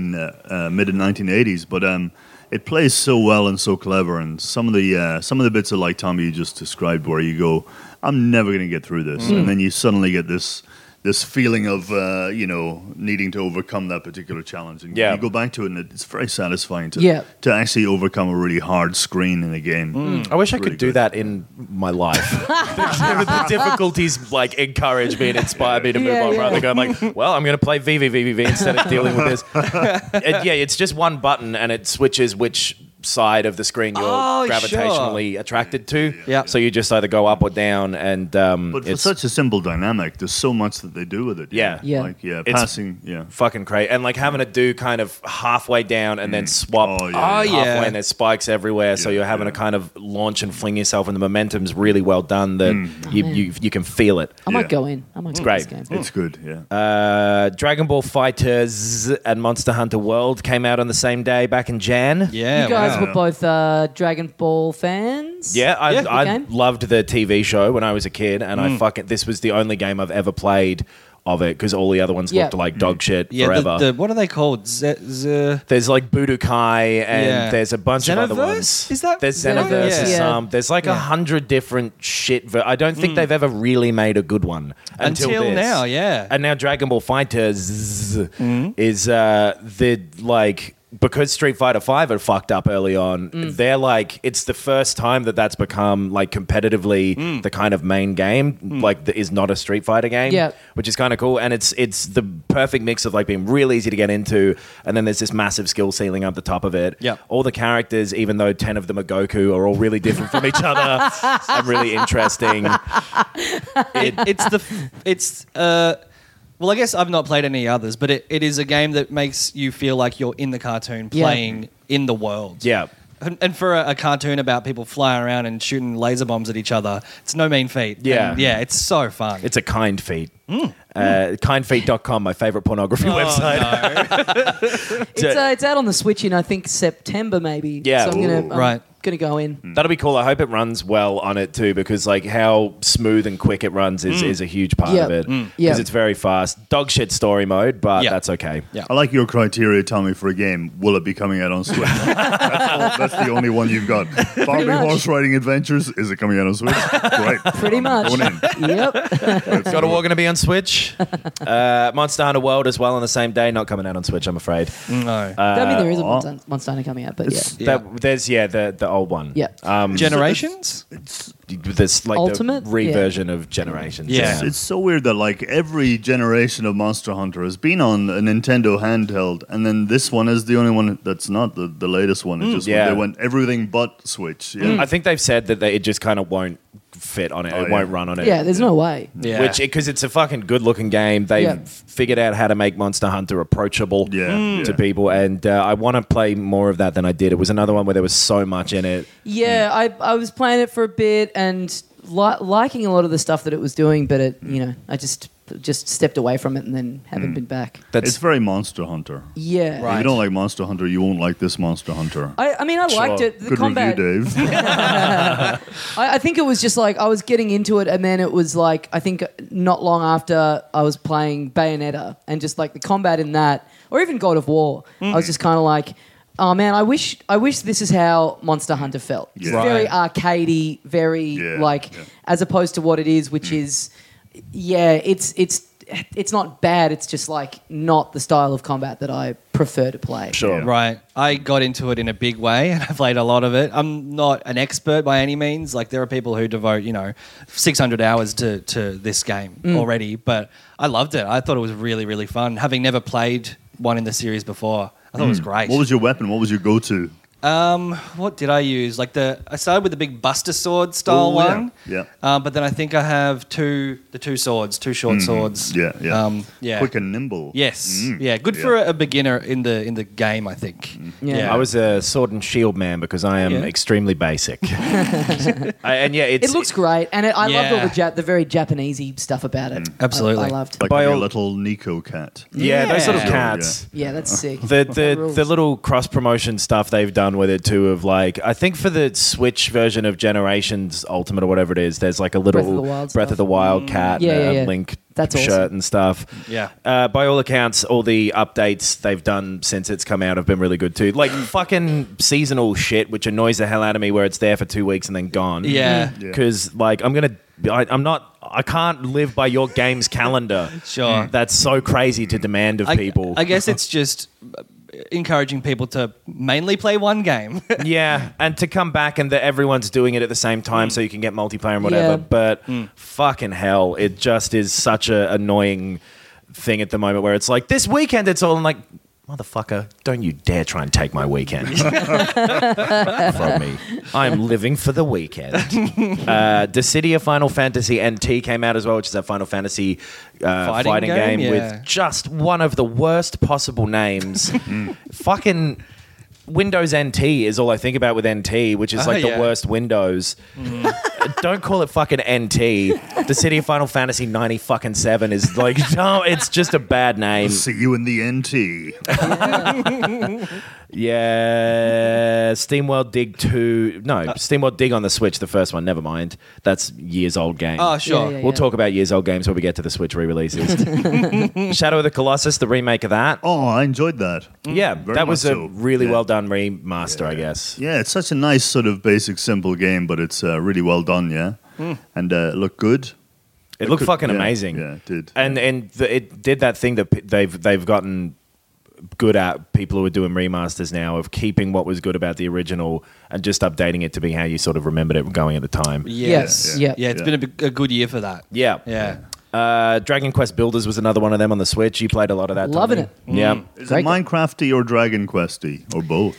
mid 1980s, but it plays so well and so clever, and some of the bits of like Tommy you just described, where you go, I'm never going to get through this, and then you suddenly get this feeling of needing to overcome that particular challenge, and you go back to it, and it's very satisfying to actually overcome a really hard screen in a game. I wish I could do that in my life. The difficulties like encourage me and inspire me to move on rather than going like, well, I'm going to play VVVVV instead of dealing with this. It's just one button and it switches which side of the screen you're gravitationally attracted to. Yeah. So you just either go up or down, and But for it's such a simple dynamic, there's so much that they do with it. Yeah. Yeah. Like, It's passing, fucking crazy. And like having to do kind of halfway down and then swap halfway, and there's spikes everywhere. So you're having to kind of launch and fling yourself, and the momentum's really well done that you can feel it. I might go in. I might It's get great. this game. It's good, yeah. Dragon Ball Fighters and Monster Hunter World came out on the same day back in Jan. Yeah, You guys wow. were both Dragon Ball fans? Yeah, I game? loved the TV show when I was a kid, and this was the only game I've ever played of it because all the other ones looked like dog shit forever. The what are they called? There's like Budokai, and there's a bunch of other ones. Xenoverse? Is that- There's Xenoverse. Yeah. There's like 100 different shit. I don't think they've ever really made a good one until this. now, yeah. And now Dragon Ball Fighters is the like. Because Street Fighter V had fucked up early on, they're like, it's the first time that's become like competitively the kind of main game, like that is not a Street Fighter game, which is kind of cool. And it's the perfect mix of like being real easy to get into, and then there's this massive skill ceiling up the top of it. Yeah. All the characters, even though 10 of them are Goku, are all really different from each other and really interesting. Well, I guess I've not played any others, but it is a game that makes you feel like you're in the cartoon playing in the world. Yeah. And for a cartoon about people flying around and shooting laser bombs at each other, it's no mean feat. Yeah. And yeah, it's so fun. It's a kind feat. Kindfeet.com, my favorite pornography website. It's out on the Switch in, I think, September maybe. Yeah. So I'm gonna go in. That'll be cool. I hope it runs well on it too, because like how smooth and quick it runs is a huge part of it. Because it's very fast. Dog shit story mode, but that's okay. Yeah. I like your criteria, Tommy, for a game. Will it be coming out on Switch? That's the only one you've got. Barbie Horse Riding Adventures, is it coming out on Switch? Great. Pretty much. Going in. Yep. God of War going to be on Switch. Monster Hunter World as well on the same day. Not coming out on Switch, I'm afraid. No. I mean, there is a Monster Hunter coming out, but There's the old one. Yeah. Generations? There's like Ultimate? the reversion of Generations. Yeah. It's so weird that like every generation of Monster Hunter has been on a Nintendo handheld, and then this one is the only one that's not the latest one. It just they went everything but Switch. Yeah. I think they've said that it just kind of won't fit on it. It won't run on it. Yeah, there's no way. Yeah. Because it's a fucking good looking game. They've figured out how to make Monster Hunter approachable to people, and I want to play more of that than I did. It was another one where there was so much in it. Yeah, I was playing it for a bit and liking a lot of the stuff that it was doing, but it, I just just stepped away from it and then haven't been back. It's very Monster Hunter. Yeah. If you don't like Monster Hunter, you won't like this Monster Hunter. I mean, I liked it. The Good combat. review, Dave. I think it was just like I was getting into it, and then it was like I think not long after I was playing Bayonetta, and just like the combat in that, or even God of War, I was just kind of like, oh man, I wish this is how Monster Hunter felt. It's Yeah. very arcadey, very as opposed to what it is, which is it's not bad. It's just like not the style of combat that I prefer to play. Sure. Yeah. Right. I got into it in a big way and I played a lot of it. I'm not an expert by any means. Like there are people who devote, 600 hours to this game already, but I loved it. I thought it was really, really fun. Having never played one in the series before, I thought it was great. What was your weapon? What was your go-to? What did I use? I started with the big Buster Sword style Oh, yeah. one. Yeah. But then I think I have two short swords. Yeah. Quick and nimble. Yes. Mm. Yeah. Good for a beginner in the game, I think. Yeah. I was a sword and shield man because I am extremely basic. It looks great, and I loved all Yeah. the very Japanesey stuff about it. Absolutely. I loved. Like By your all- little Nico cat. Yeah, those little Yeah. cats. Yeah, that's sick. The That rules. little cross promotion stuff they've done with it too, of like I think for the Switch version of Generations Ultimate or whatever it is, there's like a little Breath of the Wild Breath of stuff. the Wild cat, Yeah, and yeah, a yeah. Link That's shirt awesome. and stuff. Yeah. By all accounts, all the updates they've done since it's come out have been really good too. Like fucking seasonal shit, which annoys the hell out of me, where it's there for 2 weeks and then gone. Yeah. Because like I can't live by your game's calendar. Sure. That's so crazy to demand of people. I guess it's just encouraging people to mainly play one game. Yeah, and to come back and that everyone's doing it at the same time so you can get multiplayer and whatever. Yeah. But fucking hell, it just is such a annoying thing at the moment where it's like, this weekend it's all, I'm like, motherfucker, don't you dare try and take my weekend from me. I'm living for the weekend. Dissidia Final Fantasy NT came out as well, which is a Final Fantasy fighting game yeah. with just one of the worst possible names. Fucking Windows NT is all I think about with NT, which is like the yeah. worst Windows. Don't call it fucking NT. The City of Final Fantasy 90 is like, no, it's just a bad name. See you in the NT. Yeah, SteamWorld Dig 2. No, SteamWorld Dig on the Switch, the first one. Never mind. That's years old game. Oh, sure. Yeah, yeah. We'll talk about years old games when we get to the Switch re-releases. Shadow of the Colossus, the remake of that. Oh, I enjoyed that. Yeah, Very that was much a so. really Yeah. well done remaster, I guess. Yeah, it's such a nice sort of basic, simple game, but it's really well done, yeah? And looked good. It looked fucking yeah, amazing. Yeah, it did. And it did that thing that they've gotten good at, people who are doing remasters now, of keeping what was good about the original and just updating it to be how you sort of remembered it going at the time. Yes. Yeah. Yeah. Yeah, it's been a good year for that. Yeah. Yeah. Dragon Quest Builders was another one of them on the Switch. You played a lot of that. Loving Tommy. it. Yeah. Is Great it Minecrafty or Dragon Questy or both?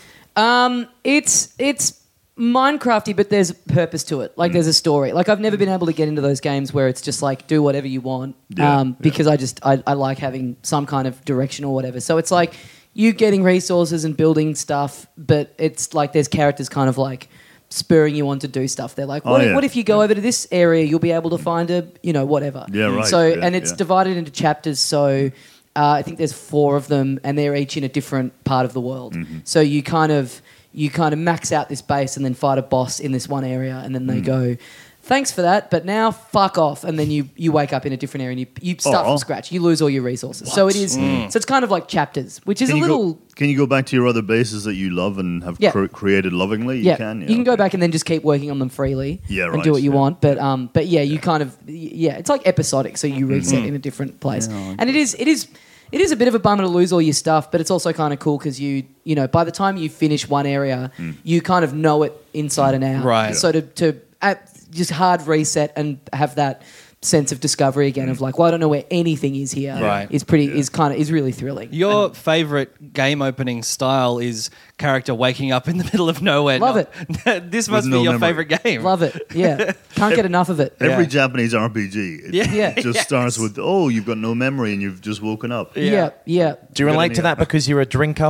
It's Minecrafty, but there's purpose to it. Like there's a story. Like I've never been able to get into those games where it's just like do whatever you want. Because I like having some kind of direction or whatever. So it's like you getting resources and building stuff, but it's like there's characters kind of like spurring you on to do stuff. They're like, what if you go over to this area, you'll be able to find a whatever. Yeah, right. So Yeah, and it's yeah. divided into chapters. So I think there's 4 of them, and they're each in a different part of the world. So you kind of max out this base and then fight a boss in this one area, and then they go, thanks for that, but now fuck off. And then you wake up in a different area and you start from scratch. You lose all your resources. So it is. So it's kind of like chapters, which is Can a you little. Can you go back to your other bases that you love and have Yeah. created lovingly? Yeah, You can. you can go back and then just keep working on them freely. Yeah, and right, do what you yeah. want. But yeah, you kind of it's like episodic. So you reset in a different place, and it is a bit of a bummer to lose all your stuff, but it's also kind of cool because you by the time you finish one area, you kind of know it inside and out. Right. So to just hard reset and have that sense of discovery again of like, well, I don't know where anything is here. Right. Is really thrilling. Your favorite game opening style is character waking up in the middle of nowhere. Love it. This must be no your memory. favorite game. Love it. Yeah. Can't get enough of it. Every Yeah. Japanese RPG, it Yeah. just starts with, oh, you've got no memory and you've just woken up. Yeah. Yeah. Do you relate to that because you're a drinker?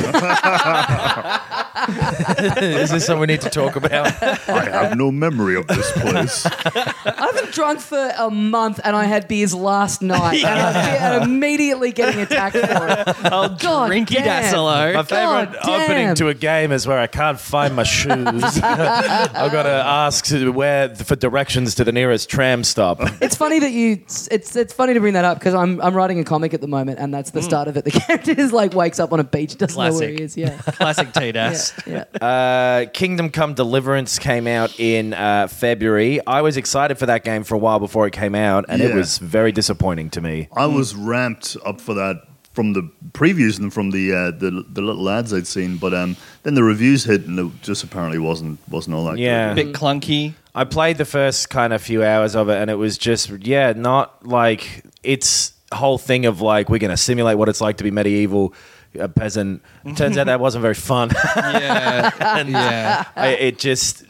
Is this something we need to talk about? I have no memory of this place. I haven't drunk for a month, and I had beers last night, and I'm immediately getting attacked for it. Oh, God drinky damn. Dassolo. My favourite God opening damn. to a game is where I can't find my shoes. I've got to ask for directions to the nearest tram stop. It's funny that it's funny to bring that up because I'm writing a comic at the moment, and that's the start of it. The character is like wakes up on a beach, doesn't know where Classic. he is. Yeah, Classic T-Das. yeah. Kingdom Come Deliverance came out in February. I was excited for that game for a while before it came out, and it Yeah. was very disappointing to me. I was ramped up for that from the previews and from the little ads I'd seen, but then the reviews hit, and it just apparently wasn't all that Yeah. good. Bit clunky. I played the first kind of few hours of it, and it was just, not like its whole thing of like, we're going to simulate what it's like to be medieval peasant. Turns out that wasn't very fun. Yeah. Yeah. It just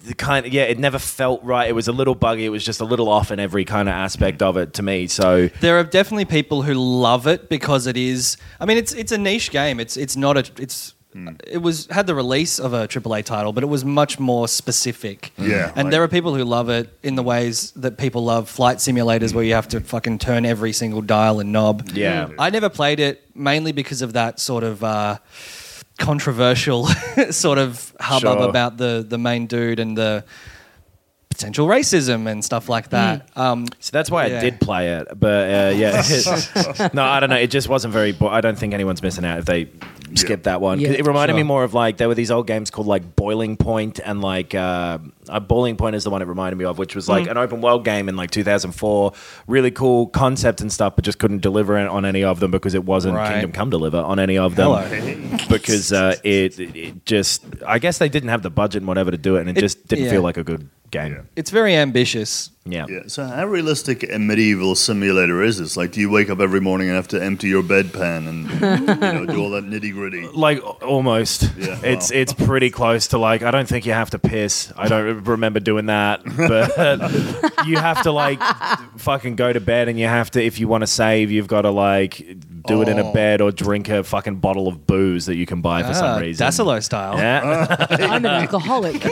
it never felt right. It was a little buggy. It was just a little off in every kind of aspect of it to me. So There are definitely people who love it because it is. I mean, it's a niche game. It's not a. It had the release of a AAA title, but it was much more specific. Yeah, and like- there are people who love it in the ways that people love flight simulators, where you have to fucking turn every single dial and knob. Yeah. I never played it mainly because of that sort of controversial sort of hubbub Sure. about the main dude and the potential racism and stuff like that. So that's why Yeah. I did play it. But no, I don't know. It just wasn't very. I don't think anyone's missing out if they skip that one. 'Cause Yeah, it reminded me sure. more of like there were these old games called like Boiling Point, and like Boiling Point is the one it reminded me of, which was like an open world game in like 2004. Really cool concept and stuff, but just couldn't deliver it on any of them because it wasn't Right. Kingdom Come deliver on any of them. Hello. Because it just, I guess they didn't have the budget and whatever to do it, and it just didn't yeah. feel like a good game. It's very ambitious. Yeah. Yeah. So how realistic a medieval simulator is this? Like, do you wake up every morning and have to empty your bedpan and do all that nitty gritty? Like almost. Yeah, It's pretty close to like, I don't think you have to piss. I don't remember doing that, but you have to like fucking go to bed, and you have to, if you want to save, you've got to like do it in a bed or drink a fucking bottle of booze that you can buy for some reason. Dassolo style. Yeah. I'm an alcoholic.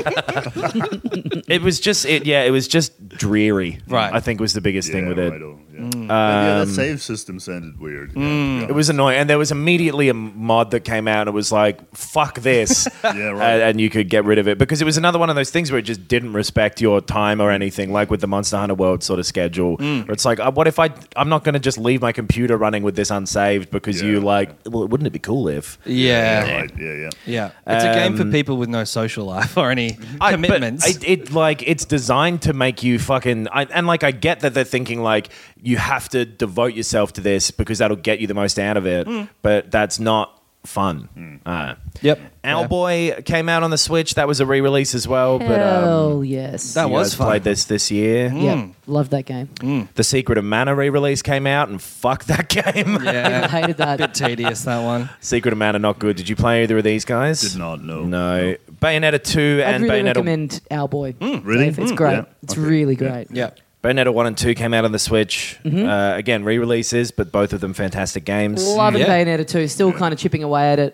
It was just it was just dreary. Right. I think was the biggest thing with it. righto, yeah. That save system sounded weird. It was annoying, and there was immediately a mod that came out and it was like, fuck this. Yeah, right. And you could get rid of it because it was another one of those things where it just didn't respect your time or anything, like with the Monster Hunter World sort of schedule. Where it's like, what if I'm not going to just leave my computer running with this unsaved because you like, well, wouldn't it be cool if? Yeah. Right, yeah. Yeah. It's a game for people with no social life or any commitments. But it's designed to make you fucking. I get that they're thinking like you have to devote yourself to this because that'll get you the most out of it. But that's not fun. Yep. Owlboy came out on the Switch. That was a re-release as well. Hell yes. That you was guys fun. played this year. Yeah, love that game. The Secret of Mana re-release came out, and fuck that game. Yeah. I hated that. Bit tedious, that one. Secret of Mana not good. Did you play either of these guys? Did not know. No. Bayonetta 2 I'd and really Bayonetta recommend Owlboy. Really? Dave. It's great. Yeah. It's Okay. really great. Yeah. Bayonetta 1 and 2 came out on the Switch. Again, re-releases, but both of them fantastic games. Loving Yeah. Bayonetta 2. Still kind of chipping away at it.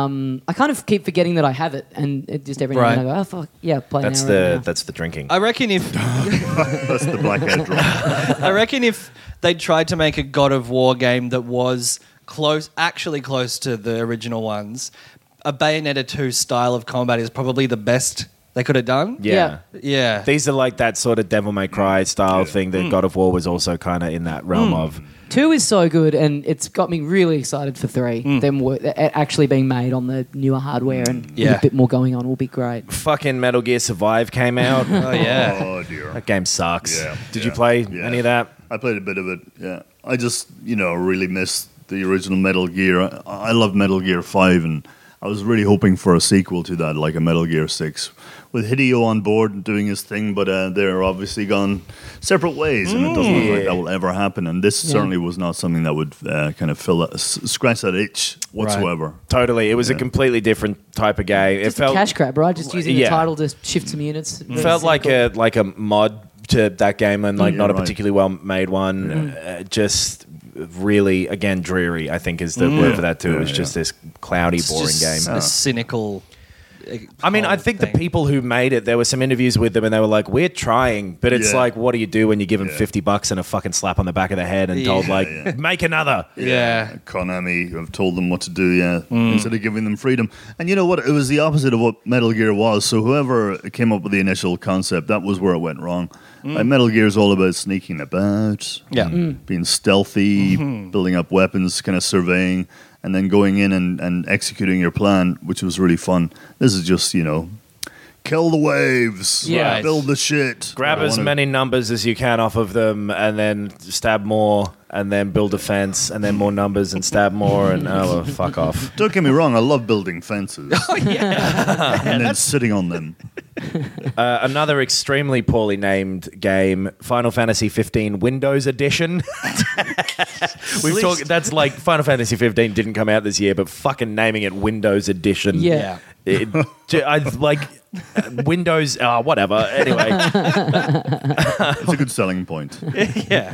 I kind of keep forgetting that I have it, and it just every now and then I go, oh fuck, yeah, play That's an hour right now. that's the drinking. I reckon if That's the Black Hat drop. I reckon if they tried to make a God of War game that was actually close to the original ones, a Bayonetta 2 style of combat is probably the best they could have done. Yeah. Yeah. These are like that sort of Devil May Cry style thing that God of War was also kind of in that realm of. 2 is so good, and it's got me really excited for 3. Them actually being made on the newer hardware and with Yeah. a bit more going on will be great. Fucking Metal Gear Survive came out. Oh yeah. Oh dear. That game sucks. Yeah, Did yeah, you play yeah. any of that? I played a bit of it. Yeah, I just really missed the original Metal Gear. I love Metal Gear 5, and I was really hoping for a sequel to that, like a Metal Gear 6, with Hideo on board and doing his thing. But they're obviously gone separate ways, and it doesn't look like that will ever happen. And this certainly was not something that would kind of scratch that itch whatsoever. Totally. It was a completely different type of game. Just it felt a cash grab, right? Just using the yeah. title to shift some units. felt like a mod to that game, and like Yeah, not a right. particularly well made one. Just really, again, dreary, I think is the word for that too. It was just this cloudy, boring game. A cynical. I mean, I whole think thing. the people who made it, there were some interviews with them and they were like, we're trying. But it's Yeah. like, what do you do when you give them Yeah. $50 and a fucking slap on the back of the head and told, like, make another? Yeah. Konami have told them what to do, instead of giving them freedom. And you know what? It was the opposite of what Metal Gear was. So whoever came up with the initial concept, that was where it went wrong. Like Metal Gear is all about sneaking about, Yeah. being stealthy, building up weapons, kind of surveying, and then going in and executing your plan, which was really fun. This is just, kill the waves, Yeah. build the shit. Grab I as wanna- many numbers as you can off of them and then stab more and then build a fence and then more numbers and stab more and, oh, well, fuck off. Don't get me wrong, I love building fences. and then sitting on them. Another extremely poorly named game, Final Fantasy 15 Windows Edition. We've talked. That's like Final Fantasy 15 didn't come out this year, but fucking naming it Windows Edition. Yeah. I like Windows. Whatever. Anyway, It's a good selling point. yeah.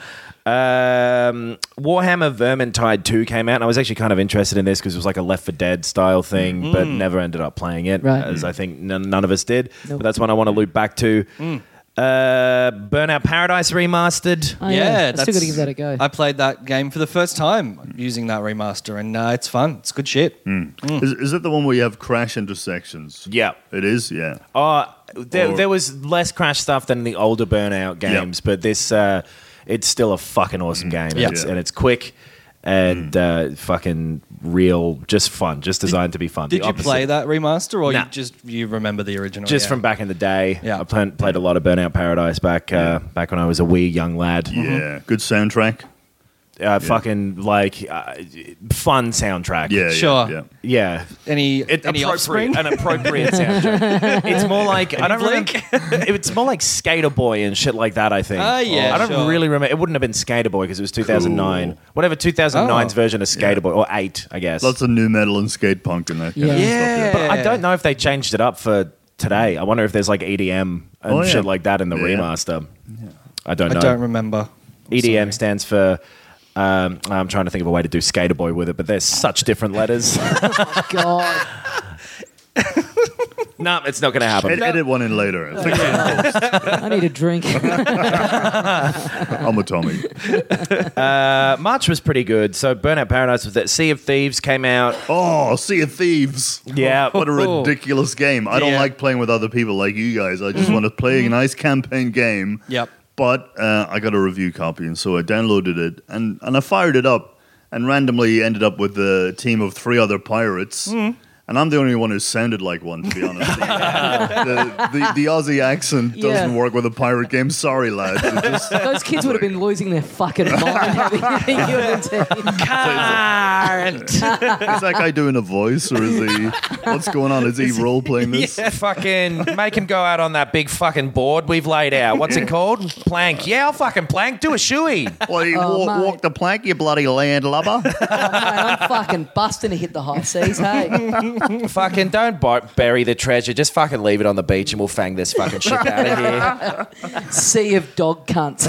Warhammer Vermintide 2 came out, and I was actually kind of interested in this because it was like a Left 4 Dead style thing, but never ended up playing it, Right. as I think none of us did. Nope. But that's one I want to loop back to. Burnout Paradise Remastered. Oh, Yeah, I still got to give that a go. I played that game for the first time using that remaster, and it's fun. It's good shit. Is it the one where you have crash intersections? Yeah. It is, yeah. There was less crash stuff than the older Burnout games, but this it's still a fucking awesome game. Yeah. And it's quick and fucking real, just fun, just designed to be fun. Did The you opposite. play that remaster, or Nah. you remember the original? Just Yeah. from back in the day? Yeah. I played a lot of Burnout Paradise back when I was a wee young lad. Yeah. Good soundtrack. Fucking fun soundtrack. Yeah, Sure. yeah. Yeah. any Appropriate, offspring? an appropriate soundtrack. It's more like I don't Blink? remember. It's more like Skater Boy and shit like that. I think. Ah, yeah, I don't sure. really remember. It wouldn't have been Skater Boy because it was 2009. Cool. Whatever 2009's Oh. version of Skater Boy or 8, I guess. Lots of new metal and skate punk and that kind of Yeah. stuff. But I don't know if they changed it up for today. I wonder if there's like EDM and Oh, yeah. shit like that in the Yeah. remaster. I don't know. I don't remember. EDM stands for. I'm trying to think of a way to do Skater Boy with it, but there's such different letters. God. No, it's not going to happen. Edit one in later. Fix it. I need a drink. I'm a Tommy. March was pretty good. So Burnout Paradise was that. Sea of Thieves came out. Oh, Sea of Thieves. Yeah. What a ridiculous game. I don't Yeah. like playing with other people like you guys. I just want to play a nice campaign game. Yep. But I got a review copy, and so I downloaded it, and I fired it up, and randomly ended up with a team of 3 other pirates. And I'm the only one who sounded like one, to be honest. the Aussie accent doesn't Yeah. work with a pirate game. Sorry, lads. It just- Those kids would have been losing their fucking mind having you in the team. Is that guy doing a voice, or is he? What's going on? Is he role playing this? Yeah, fucking make him go out on that big fucking board we've laid out. What's it called? Plank. Yeah, I'll fucking plank. Do a shoey. Well, you mate. walk the plank, you bloody landlubber. Mate, I'm fucking busting to hit the high seas, hey. Fucking don't bury the treasure. Just fucking leave it on the beach and we'll fang this fucking shit out of here. Sea of dog cunts.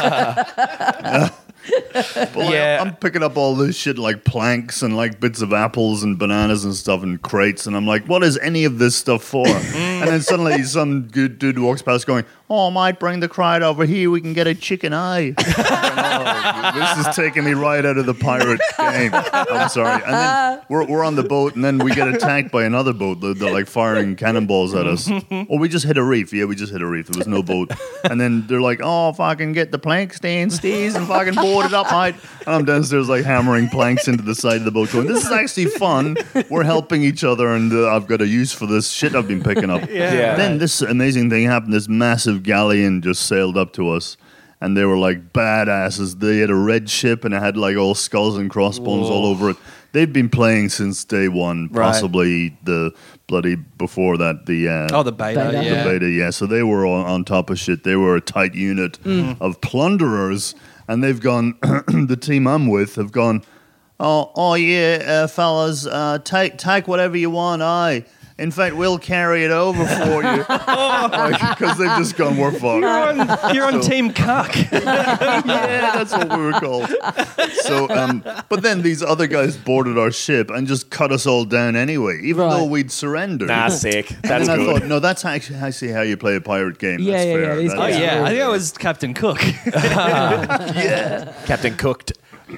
But like, Yeah. I'm picking up all this shit like planks and like bits of apples and bananas and stuff in crates, and I'm like, what is any of this stuff for? And then suddenly some good dude walks past going, oh, mate, bring the crate over here, we can get a chicken eye. This is taking me right out of the pirate game. I'm sorry. And then we're on the boat, and then we get attacked by another boat. They're like firing cannonballs at us. Or we just hit a reef. Yeah, we just hit a reef. There was no boat. And then they're like, oh, fucking get the plank stand, Steez, and fucking board it up, mate. And I'm downstairs like hammering planks into the side of the boat going, this is actually fun. We're helping each other, and I've got a use for this shit I've been picking up. Yeah. Then this amazing thing happened. This massive galleon just sailed up to us, and they were like badasses. They had a red ship, and it had like all skulls and crossbones all over it. They'd been playing since day one, Right. possibly the bloody before that. The The beta, Beta. yeah. the beta, yeah. So they were on top of shit. They were a tight unit of plunderers, and they've gone. The team I'm with have gone. Oh yeah, fellas, take whatever you want, aye. In fact, we'll carry it over for you. Because they've just gone, we're fucked. You're on Team Cuck. Yeah, that's what we were called. So, but then these other guys boarded our ship and just cut us all down anyway, even though we'd surrendered. Nah, sick. That's and good. I thought, no, that's actually how you play a pirate game. Yeah, that's yeah, fair. yeah, these That guys is- are Yeah, I think it was Captain Cook. Captain Cooked.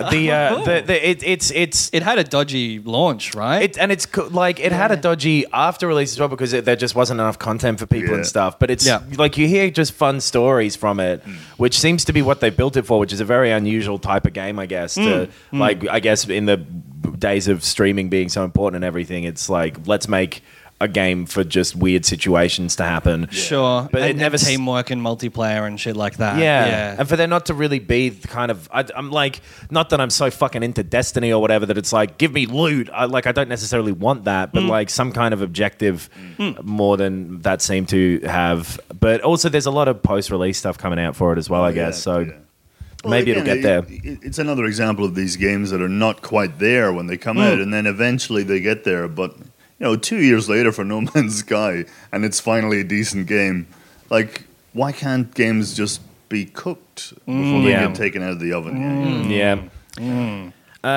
It had a dodgy launch, right? It had a dodgy after release as well because there just wasn't enough content for people Yeah. and stuff. But it's Yeah. like you hear just fun stories from it, which seems to be what they built it for, which is a very unusual type of game, I guess. I guess in the days of streaming being so important and everything, it's like let's make a game for just weird situations to happen. Sure, But it and never s- teamwork and multiplayer and shit like that. Yeah. And for there not to really be the kind of, I'm like, not that I'm so fucking into Destiny or whatever that it's like, give me loot. I don't necessarily want that, but like some kind of objective more than that seemed to have. But also there's a lot of post-release stuff coming out for it as well, I guess. So Well, maybe again, it'll get there. It's another example of these games that are not quite there when they come out, and then eventually they get there. But 2 years later for No Man's Sky, and it's finally a decent game. Like, why can't games just be cooked before they Yeah. get taken out of the oven? Yeah.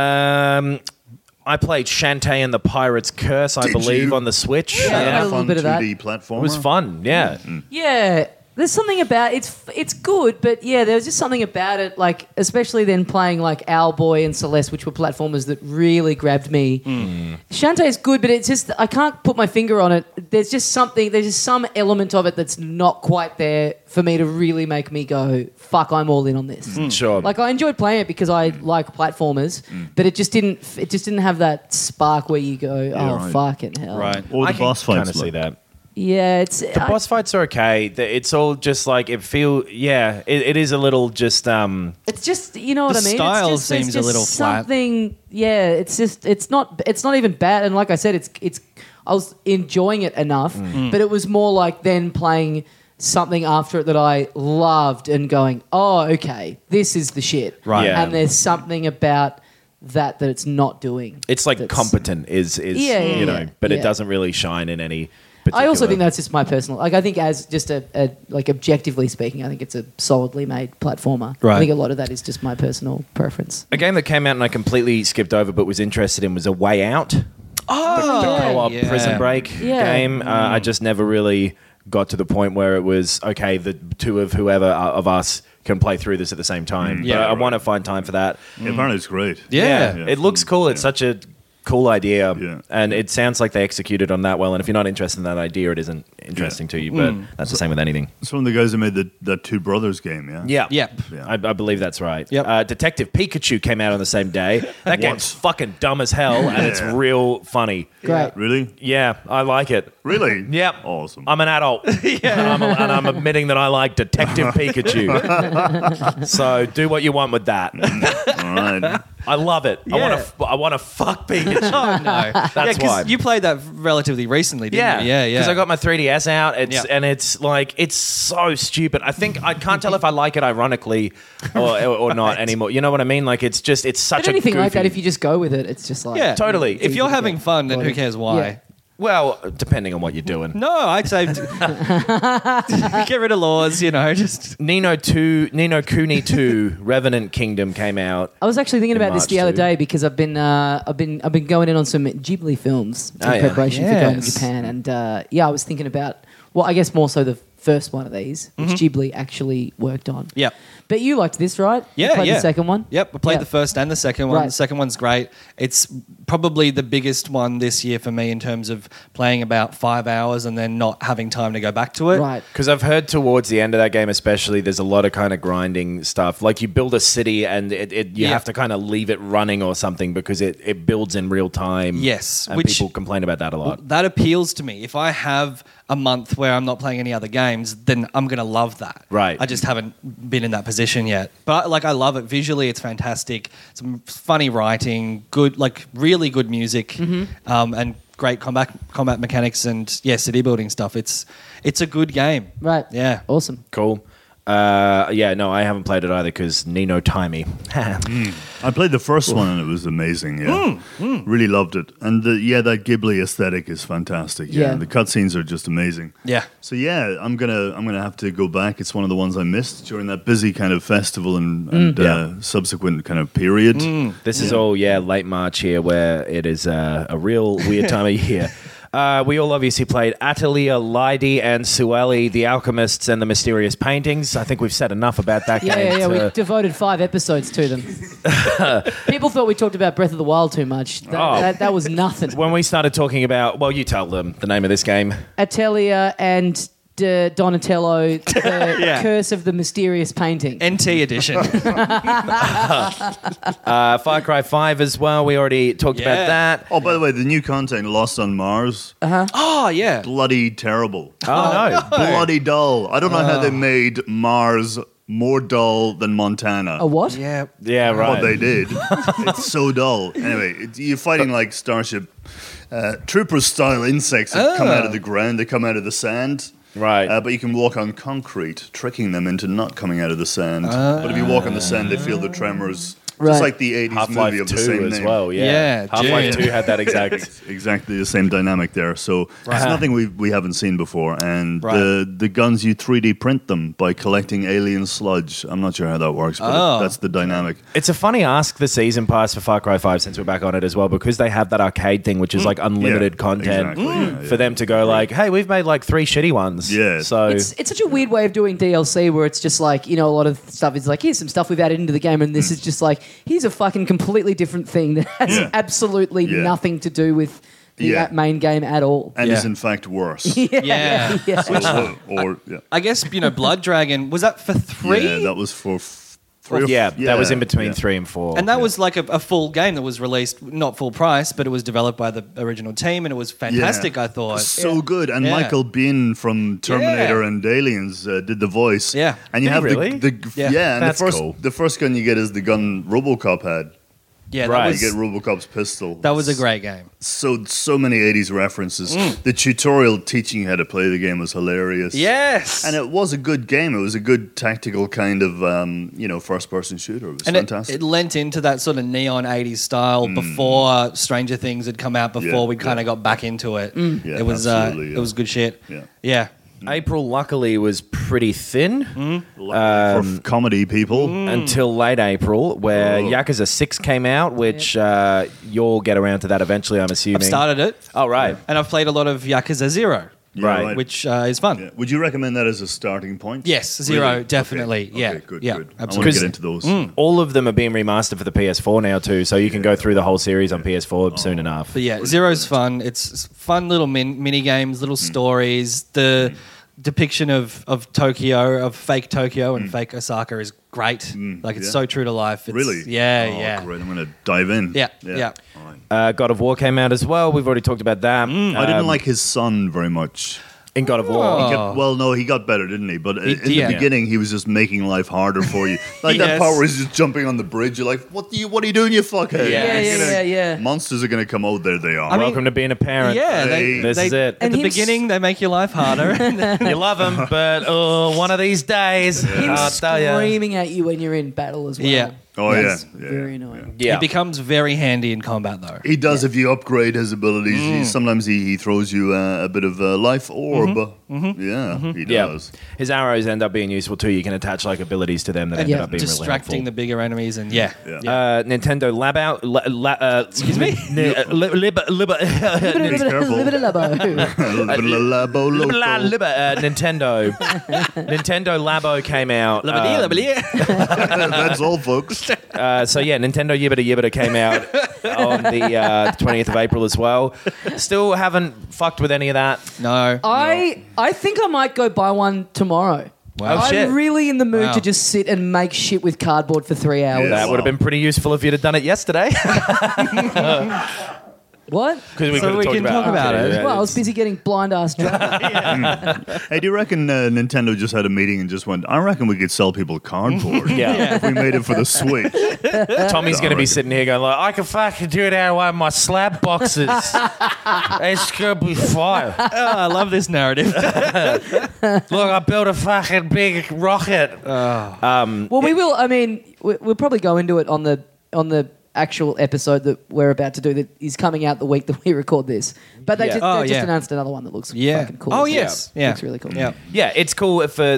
I played Shantae and the Pirate's Curse, I Did believe, you? on the Switch. Yeah. I had a little Fun bit of that. 2D platformer. It was fun, yeah. Yeah, there's something about it's good, but yeah, there was just something about it, like especially then playing like Owlboy and Celeste, which were platformers that really grabbed me. Shantae is good, but it's just I can't put my finger on it. There's just some element of it that's not quite there for me to really make me go, fuck, I'm all in on this. Sure. Like I enjoyed playing it because I like platformers, but it just didn't have that spark where you go, oh right. fucking hell. Right. Or the boss kind fights. of see that. Yeah, it's The boss fights are okay. It's all just like it is a little just It's just, you know what The I mean? style It's just, there's seems a just little flat. something, yeah, it's not even bad. And like I said, it's I was enjoying it enough, but it was more like then playing something after it that I loved and going, oh, okay, this is the shit. Right. Yeah. And there's something about that it's not doing. it's like That's- competent is Yeah, but yeah. it doesn't really shine in any particular. I also think that's just my personal. Like I think as just a like objectively speaking, I think it's a solidly made platformer. Right. I think a lot of that is just my personal preference. a game that came out and I completely skipped over but was interested in was A Way Out. The co-op yeah. Prison Break Yeah. game. I just never really got to the point where it was okay. The two of whoever of us can play through this at the same time. Yeah, But I right. want to find time for that. Yeah, apparently it's great. Yeah. Yeah. It looks cool. It's such a cool idea, Yeah. and it sounds like they executed on that well. And if you're not interested in that idea, it isn't interesting to you. But that's the same with anything. It's one of the guys who made that Two Brothers game, yeah? Yeah, Yep. Yeah. I believe that's right. Yep. Detective Pikachu came out on the same day. That game's fucking dumb as hell, and it's real funny. Great. Really? Yeah, I like it. Really? Yep. Awesome. I'm an adult. and I'm admitting that I like Detective Pikachu. So do what you want with that. All right. I love it. I want to fuck Pikachu. Oh no, That's why. you played that relatively recently, didn't you? Yeah, yeah. Because I got my 3DS out, Yeah. and it's like it's so stupid. I think I can't tell if I like it ironically or not anymore. You know what I mean? Like it's such But a anything like that, goofy- if you just go with it, it's just like yeah, Totally. If you're easy to having get fun, then caught who in. cares why? Yeah. Well, depending on what you're doing. No, I'd say get rid of laws. Just Nino Kuni 2 Revenant Kingdom came out. I was actually thinking In about this March the other too. day because I've been going in on some Ghibli films in Oh, yeah. preparation for going to Yes. Japan, and I was thinking about I guess more so the first one of these, which Ghibli actually worked on. Yep. But you liked this, right? You Yeah, played yeah. the second one. Yep, I played Yeah. the first and the second one. Right. The second one's great. It's probably the biggest one this year for me in terms of playing about 5 hours and then not having time to go back to it. Right. Because I've heard towards the end of that game, especially, there's a lot of kind of grinding stuff. Like you build a city and you Yeah. have to kind of leave it running or something because it builds in real time. Yes, and which- people complain about that a lot. That appeals to me. If I have a month where I'm not playing any other games, then I'm going to love that. Right. I just haven't been in that position yet. But I love it. Visually, it's fantastic. Some funny writing, good, really good music, and great combat mechanics and city building stuff. It's a good game. Right. Yeah. Awesome. Cool. Yeah, no, I haven't played it either because Nino Timey. I played the first one and it was amazing. Yeah, really loved it. And that Ghibli aesthetic is fantastic. Yeah. The cutscenes are just amazing. Yeah. So yeah, I'm gonna have to go back. It's one of the ones I missed during that busy kind of festival and subsequent kind of period. This is all, late March here where it is a real weird time of year. We all obviously played Atelier, Lydie, and Sueli, The Alchemists, and the Mysterious Paintings. I think we've said enough about that game. Yeah. We devoted 5 episodes to them. People thought we talked about Breath of the Wild too much. That was nothing. When we started talking about, well, you tell them the name of this game. Atelier and Donatello, the Curse of the Mysterious Painting. NT edition. Far Cry 5 as well. We already talked about that. Oh, by the way, the new content, Lost on Mars, Oh, yeah. bloody terrible, Oh, no. bloody dull. I don't know how they made Mars more dull than Montana. A what? Yeah. Yeah, right. What they did. It's so dull. Anyway, you're fighting like Starship Troopers style insects that come out of the ground. They come out of the sand. Right. But you can walk on concrete, tricking them into not coming out of the sand. But if you walk on the sand, they feel the tremors. Right. Just like the 80s Half-Life movie of 2 the same as name. well, yeah. Yeah, Half-Life June. 2 had that exact... Exactly the same dynamic there. So it's nothing we haven't seen before. And Right. the guns, you 3D print them by collecting alien sludge. I'm not sure how that works, but that's the dynamic. It's a funny ask the season pass for Far Cry 5 since we're back on it as well, because they have that arcade thing, which is like unlimited Yeah, content exactly, yeah, for them to go like, hey, we've made like 3 shitty ones. Yeah. So It's such a weird way of doing DLC where it's just like, a lot of stuff is like, here's some stuff we've added into the game, and this is just like, here's a fucking completely different thing that has absolutely nothing to do with the main game at all. And Yeah. is in fact worse. Yeah. I guess, Blood Dragon, was that for 3? Yeah, that was for 3 or yeah, that was in yeah. between 3 and 4. And that was like a full game that was released, not full price, but it was developed by the original team, and it was fantastic, I thought. So good. And Yeah. Michael Biehn from Terminator Yeah. and Aliens did the voice. Yeah. And you Did have he really? and That's the first cool. the first gun you get is the gun RoboCop had. Yeah, Right. You get RoboCop's pistol. that was a great game. So many 80s references. The tutorial teaching you how to play the game was hilarious. Yes. And it was a good game. It was a good tactical kind of first-person shooter. It was And fantastic. it lent into that sort of neon 80s style before Stranger Things had come out, before we kind of got back into it. Yeah, It was absolutely, it was good shit. Yeah. Yeah. April, luckily, was pretty thin For comedy people. until late April, where Yakuza 6 came out, which you'll get around to that eventually, I'm assuming. I've started it. Oh, right. And I've played a lot of Yakuza 0, Yeah, Right. which is fun. Yeah. Would you recommend that as a starting point? Yes, 0, Really? definitely. Okay. Yeah. Okay, good, Yeah, good. absolutely. I want to get into those. All of them are being remastered for the PS4 now, too, so you can go through the whole series on PS4 soon enough. But yeah, Zero's fun. It's fun little mini games, little stories. The depiction of Tokyo, of fake Tokyo and fake Osaka is great. Like, it's yeah. so true to life. It's, Really? Yeah, Oh, yeah. Great. I'm going to dive in. Yeah, yeah. All right. God of War came out as well. We've already talked about that. I didn't like his son very much. In God of War. Well, no, he got better, didn't he? But in the yeah. beginning, he was just making life harder for you. Like that Yes. part where he's just jumping on the bridge. You're like, what are you doing, you fuckkead? Yeah. Yeah. Monsters are going to come out. There they are. I mean- Welcome to being a parent. Yeah, Hey. This is it. At And the him beginning, they make your life harder. You love them, but one of these days, Him I'll tell you. screaming at you when you're in battle as well. Yeah. Oh, That's yeah. very annoying. Yeah. It becomes very handy in combat, though. He does if you upgrade his abilities. Sometimes he throws you a bit of a life orb. Yeah, he Yeah. does. His arrows end up being useful too. You can attach like abilities to them that end up being Distracting really the bigger enemies, and Yeah. Nintendo excuse me. Nintendo Labo came out. That's all, folks. So yeah, Nintendo Yibbida Yibbida came out on the 20th of April as well. Still haven't fucked with any of that. no. I think I might go buy one tomorrow. Wow. Oh, I'm shit. really in the mood Wow. to just sit and make shit with cardboard for 3 hours. Yeah. That would have been pretty useful if you'd have done it yesterday. What? Because we So could we talk can about talk about it. Well, I was busy getting blind ass drunk. Hey, do you reckon Nintendo just had a meeting and just went, I reckon we could sell people cardboard Yeah. if we made it for the Switch? Tommy's going to be sitting here going like, I can fucking do it out of one of my slab boxes. It's going to be fire. I love this narrative. Look, I built a fucking big rocket. Well, we will. I mean, we'll probably go into it on the actual episode that we're about to do that is coming out the week that we record this. But they Yeah. just announced another one that looks fucking cool. Oh, as well. yes. Yeah. Looks really cool. Yeah. Yeah, it's cool for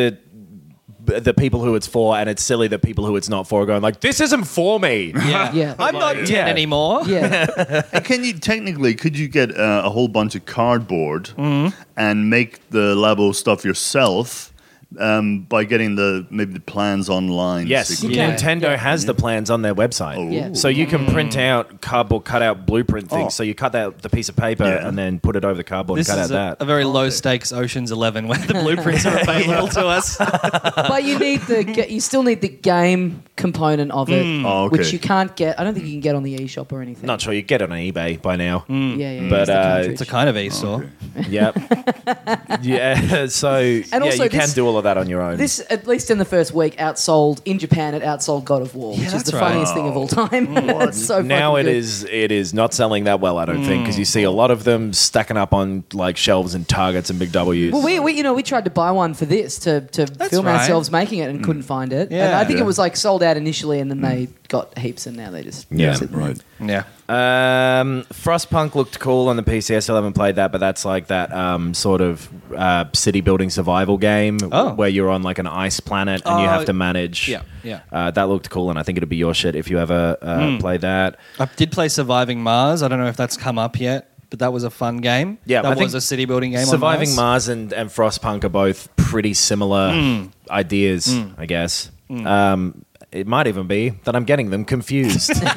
the people who it's for, and it's silly that people who it's not for are going like, this isn't for me. Yeah. Yeah. I'm not 10 Yeah. anymore. Yeah. And could you get a whole bunch of cardboard and make the Labo stuff yourself by getting maybe the plans online? Yes, So You can. Nintendo has the plans on their website. Oh. Yeah. So you can print out cardboard cutout blueprint things. Oh. So you cut out the piece of paper Yeah. and then put it over the cardboard This and cut is out a that. very low stakes Ocean's 11 where the blueprints are available to us. But you still need the game component of it, Oh, okay. which you can't get. I don't think you can get on the eShop or anything. Not sure you get it on eBay by now. Yeah. But, it's the cartridge. It's a kind of e-store. Yep. Yeah. So also you can this- do all of that on your own. This, at least in the first week, outsold in Japan. It outsold God of War, which is that's the right. funniest thing of all time. It's so now fucking it is not selling that well, I don't think, because you see a lot of them stacking up on like shelves and Targets and Big W's. Well, we tried to buy one for this to film right. ourselves making it and couldn't find it. And Yeah. I think Yeah. it was like sold out initially, and then they got heaps, and now they just Yeah, sit there. Yeah. Frostpunk looked cool on the PC. I still haven't played that, but that's like that sort of city building survival game where you're on like an ice planet and you have to manage. Yeah. That looked cool, and I think it'd be your shit if you ever play that. I did play Surviving Mars. I don't know if that's come up yet, but that was a fun game. Yeah, that I think was a city building game. Surviving on Mars and Frostpunk are both pretty similar ideas, I guess. It might even be that I'm getting them confused. So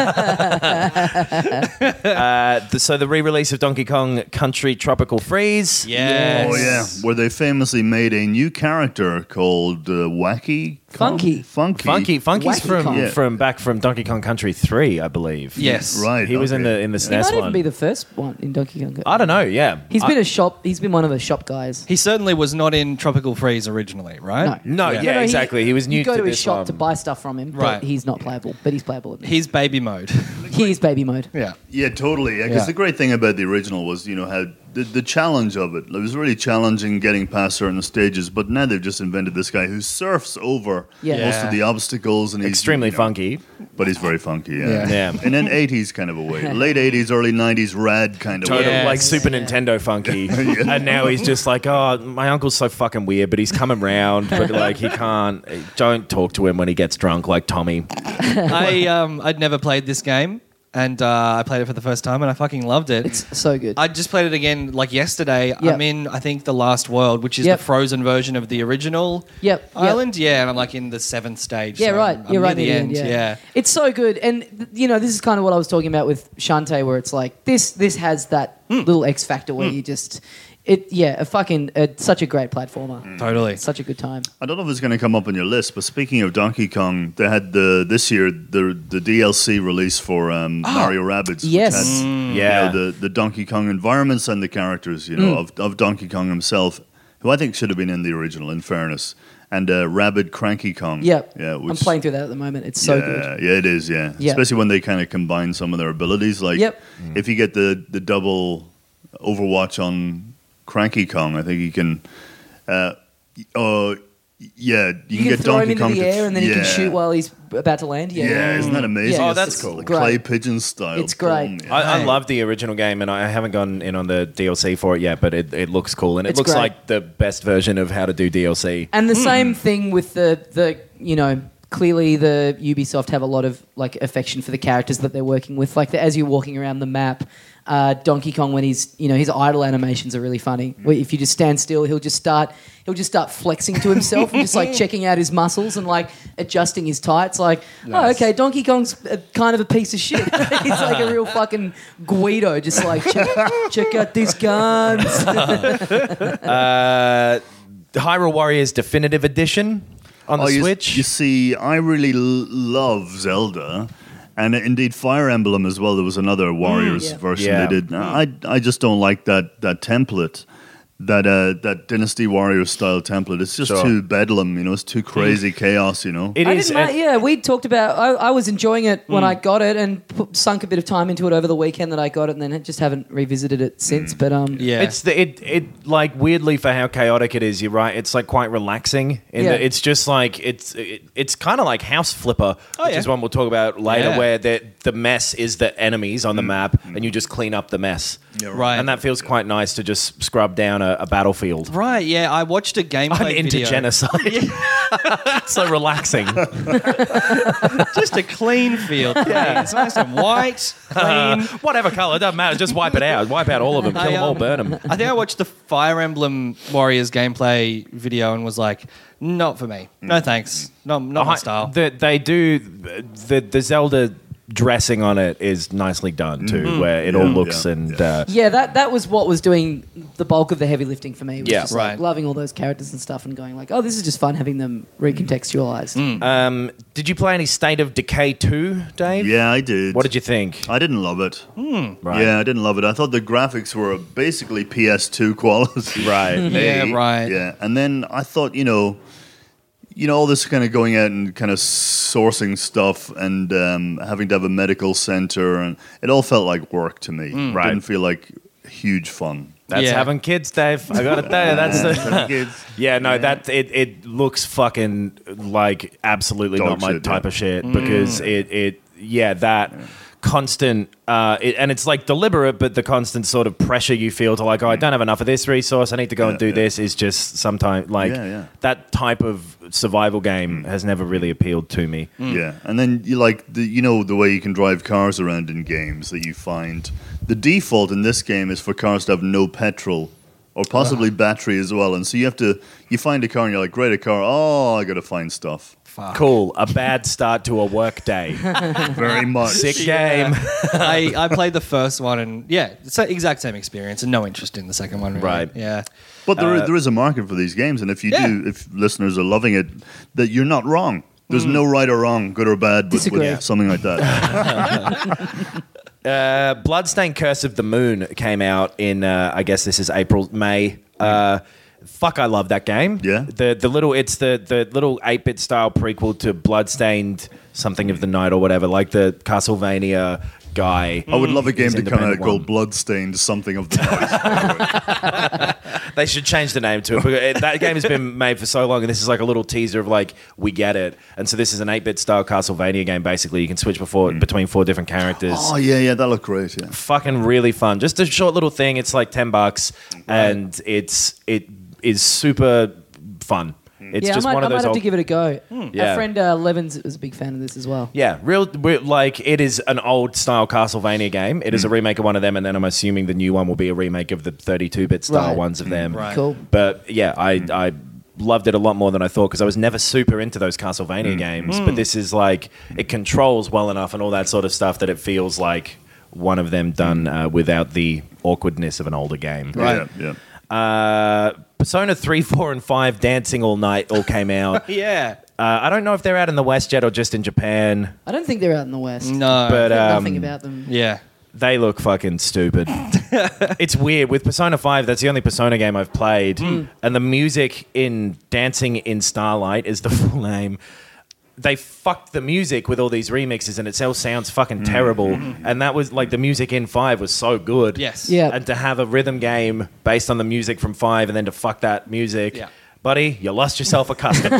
the re-release of Donkey Kong Country Tropical Freeze. Yes. Oh yeah, where they famously made a new character called Wacky Kong? Funky. Funky's Wacky Kong. from back from Donkey Kong Country 3, I believe. Yes. Right. He was in okay. the He SNES might even one. be the first one in Donkey Kong. I don't know. Yeah, He's been one of the shop guys. He certainly was not in Tropical Freeze originally, right? No, yeah, exactly. He was new You go to to his this shop one. to buy stuff from him, Right. but he's not playable. But he's playable. In this. He's baby mode. He is baby mode. Yeah. Yeah, totally. Because Yeah. the great thing about the original was, how the challenge of it. It was really challenging getting past certain stages, but now they've just invented this guy who surfs over Yeah. most of the obstacles, and he's Extremely funky. But he's very funky. Yeah. Yeah. In an 80s kind of a way, late 80s, early 90s, rad kind of Total, way. Yes. like Super Nintendo funky. And now he's just like, oh, my uncle's so fucking weird, but he's coming round, but like he can't. Don't talk to him when he gets drunk, like Tommy. I'd never played this game, and I played it for the first time, and I fucking loved it. It's so good. I just played it again like yesterday. Yep. I'm in, I think, the last world, which is Yep. the frozen version of the original Yep. island. Yeah, and I'm like in the 7th stage. Yeah, so right. I'm You're right near near the end. Yeah. It's so good, and this is kind of what I was talking about with Shantae, where it's like this has that little X factor where you just such a great platformer. Totally. Such a good time. I don't know if it's going to come up on your list, but speaking of Donkey Kong, they had this year the DLC release for Mario Rabbids. which Yes. had, Yeah. the Donkey Kong environments and the characters, of Donkey Kong himself, who I think should have been in the original, in fairness. And Rabid Cranky Kong. Yep. Yeah, I'm playing through that at the moment. It's so good. Yeah, it is, yeah. Yep. Especially when they kind of combine some of their abilities. Like, Yep. if you get the double Overwatch on Cranky Kong, I think you can... you You can get throw him Donkey into Kong the air and then he can shoot while while he's about to land. Yeah, isn't that amazing? Yeah. Oh, that's It's cool. Clay Great. pigeon style. It's great. Boom, yeah. I love the original game, and I haven't gone in on the DLC for it yet, but it looks cool, and it It's looks great. like the best version of how to do DLC. And the same thing with the clearly the Ubisoft have a lot of like affection for the characters that they're working with. Like as you're walking around the map, Donkey Kong, when he's his idle animations are really funny. Where if you just stand still, he'll just start flexing to himself and just like checking out his muscles and like adjusting his tights. Like, oh, okay, Donkey Kong's kind of a piece of shit. He's like a real fucking Guido, just like check out these guns. Hyrule Warriors Definitive Edition on the Switch. You see, I really love Zelda. And indeed, Fire Emblem as well. There was another Warriors version Yeah. they did. I just don't like that template, that Dynasty Warriors style template. It's just too bedlam, it's too crazy chaos, It I is. didn't mind, we talked about. I was enjoying it when I got it, and sunk a bit of time into it over the weekend that I got it, and then just haven't revisited it since. But Yeah. It's it like weirdly for how chaotic it is. You're right. It's like quite relaxing. It's just like it's kind of like House Flipper, which is one we'll talk about later, Yeah. where the mess is the enemies on the map, and you just clean up the mess. Right. And that feels quite nice to just scrub down a battlefield. Right, yeah. I watched a gameplay I'm into video. genocide. So relaxing. Just a clean field. Yeah. It's nice and white, clean. Whatever color, doesn't matter. Just wipe it out. Wipe out all of them. Kill them all. Burn them. I think I watched the Fire Emblem Warriors gameplay video and was like, not for me. No thanks. Not my style. They do the Zelda dressing on it is nicely done too, where it all looks that was what was doing the bulk of the heavy lifting for me. Was Yeah. just like Right. loving all those characters and stuff, and going like, oh, this is just fun having them recontextualized. Did you play any State of Decay 2, Dave? Yeah, I did. What did you think? I didn't love it. Right. Yeah, I didn't love it. I thought the graphics were basically PS2 quality. Right. Yeah, right. Yeah, and then I thought, all this kind of going out and kind of sourcing stuff and having to have a medical center, and it all felt like work to me. It Right. didn't feel like huge fun. That's Yeah. having kids, Dave. I gotta tell you, that's the. Kids. Yeah, no, that it looks fucking like absolutely Dog not my shit, type yeah. of shit because that constant and it's like deliberate, but the constant sort of pressure you feel to like, oh, I don't have enough of this resource, I need to go and do this is just sometimes like that type of survival game has never really appealed to me. Yeah, and then you like the way you can drive cars around in games that you find. The default in this game is for cars to have no petrol or possibly battery as well, and so you find a car and you're like, great, a car. Oh, I got to find stuff. Cool, a bad start to a work day. Very much. Sick game. I played the first one and it's the exact same experience and no interest in the second one. Really. Right. Yeah. But there is a market for these games, and if listeners are loving it, that you're not wrong. There's no right or wrong, good or bad, with something like that. Bloodstained Curse of the Moon came out in I guess this is May. Fuck, I love that game. Yeah. The little 8-bit style prequel to Bloodstained something of the Night or whatever, like the Castlevania guy. I would love a game His to come out independent called one. Bloodstained something of the Night. They should change the name to it. That game has been made for so long, and this is like a little teaser of like, we get it. And so this is an 8-bit style Castlevania game, basically. You can switch between 4 different characters. Oh, yeah, that looked great, yeah. Fucking really fun. Just a short little thing. It's like $10, and it is super fun. It's just I one of might those have old, to give it a go. Yeah. Our friend Levins was a big fan of this as well. yeah, like it is an old style Castlevania game. It is a remake of one of them, and then I'm assuming the new one will be a remake of the 32-bit style Right. ones of them. Right. Cool. But yeah, I loved it a lot more than I thought because I was never super into those Castlevania games. But this is like, it controls well enough and all that sort of stuff that it feels like one of them done without the awkwardness of an older game. Right. Yeah. Persona 3, 4, and 5 Dancing All Night all came out. Yeah. I don't know if they're out in the West yet or just in Japan. I don't think they're out in the West. No. But Nothing about them. Yeah. they look fucking stupid. It's weird. With Persona 5, that's the only Persona game I've played. And the music in Dancing in Starlight is the full name. They fucked the music with all these remixes and it still sounds fucking terrible. And that was like the music in 5 was so good. Yes. Yeah. And to have a rhythm game based on the music from 5 and then to fuck that music. Yeah. Buddy, you lost yourself a customer.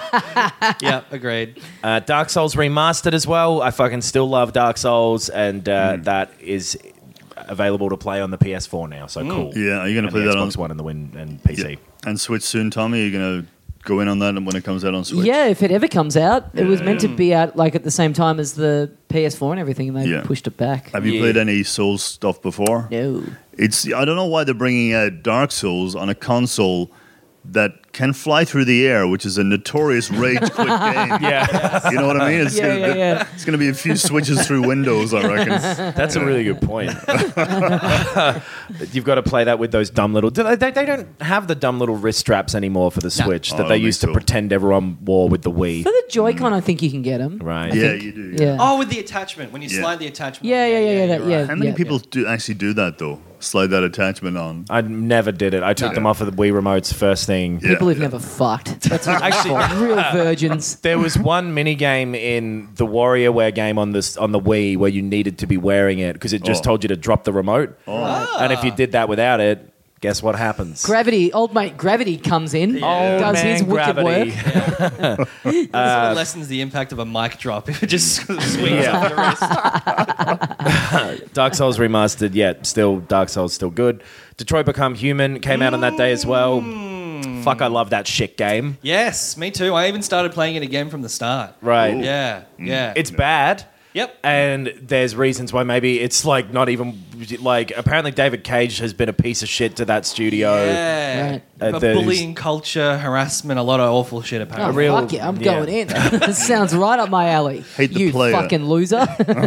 Yeah, agreed. Dark Souls Remastered as well. I fucking still love Dark Souls, and that is available to play on the PS4 now. So cool. Yeah, are you going to And play the that on Xbox One and the Win and PC? Yeah. And Switch soon, Tommy? Are you going to go in on that when it comes out on Switch? Yeah, if it ever comes out. It was meant to be out like at the same time as the PS4 and everything, and they pushed it back. Have you played any Souls stuff before? No. I don't know why they're bringing out Dark Souls on a console that can fly through the air, which is a notorious rage quit game. Yeah. You know what I mean? It's Yeah. It's going to be a few switches through windows, I reckon. That's a really good point. You've got to play that with those dumb little... They don't have the dumb little wrist straps anymore for the Switch that I they don't used to think so. pretend everyone wore with the Wii. For the Joy-Con, I think you can get them. Right. Yeah, you do. Yeah. Oh, with the attachment. When you Yeah. slide the attachment. Yeah, you're that- right. yeah. How many people do actually do that, though? Slide that attachment on? I never did it. I took them off of the Wii remotes first thing. Yeah. People who've never fucked. That's what Actually- actually real virgins. There was one mini game in the WarioWare game on the Wii where you needed to be wearing it because it just told you to drop the remote. And if you did that without it, guess what happens? Gravity, old mate Gravity comes in, Old does man his wicked Gravity. work. It sort of lessens the impact of a mic drop if it just swings off the wrist. Dark Souls remastered, still Dark Souls still good. Detroit Become Human came out on that day as well. Fuck, I love that shit game. Yes, me too. I even started playing it again from the start. Right. Yeah, yeah. It's bad. Yep. And there's reasons why maybe it's like not even like apparently David Cage has been a piece of shit to that studio. Yeah. Right. But there's- bullying culture, harassment, a lot of awful shit Oh, apparently. fuck yeah, I'm going in. This sounds right up my alley. Hate the you player. fucking loser.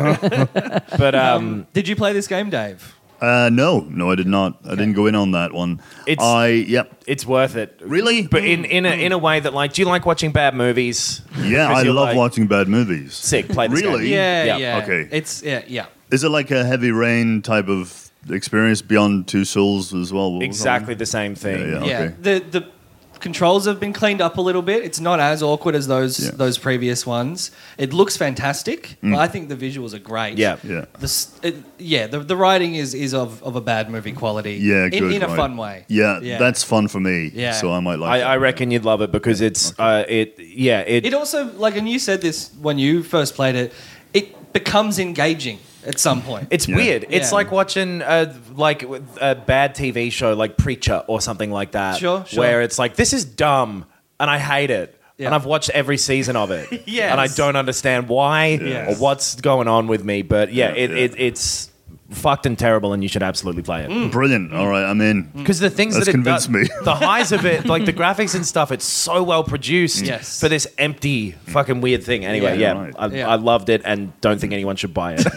But Did you play this game, Dave? No, I did not. I didn't go in on that one. it's worth it. Really? But in a way that like, do you like watching bad movies? Yeah, 'Cause I you're love like, watching bad movies. Sick, play this Really? game. Yeah, Yeah, okay. It's yeah. Is it like a Heavy Rain type of experience Beyond Two Souls as well? What was Exactly the same thing. Yeah. Yeah. Okay. The controls have been cleaned up a little bit. It's not as awkward as Yeah. those previous ones. It looks fantastic. I think the visuals are great. Yeah. Yeah. The writing is of a bad movie quality. Yeah, good. in a right. fun way. Yeah, Yeah. that's fun for me. Yeah. So I might like I that. reckon you'd love it because it's It also and you said this when you first played it. It becomes engaging at some point. It's Yeah. weird. It's Yeah. like watching a bad TV show like Preacher or something like that. Sure. Where it's like, this is dumb and I hate it. Yeah. And I've watched every season of it. Yes. And I don't understand why Yes. or what's going on with me. But Yeah. it's fucked and terrible and you should absolutely play it. Brilliant. All right, I'm in. Because the things That's that it convinced does, me. the highs of it, like the graphics and stuff, it's so well produced Yes. for this empty fucking weird thing. Anyway, Yeah, yeah, right. Yeah. I loved it and don't think anyone should buy it.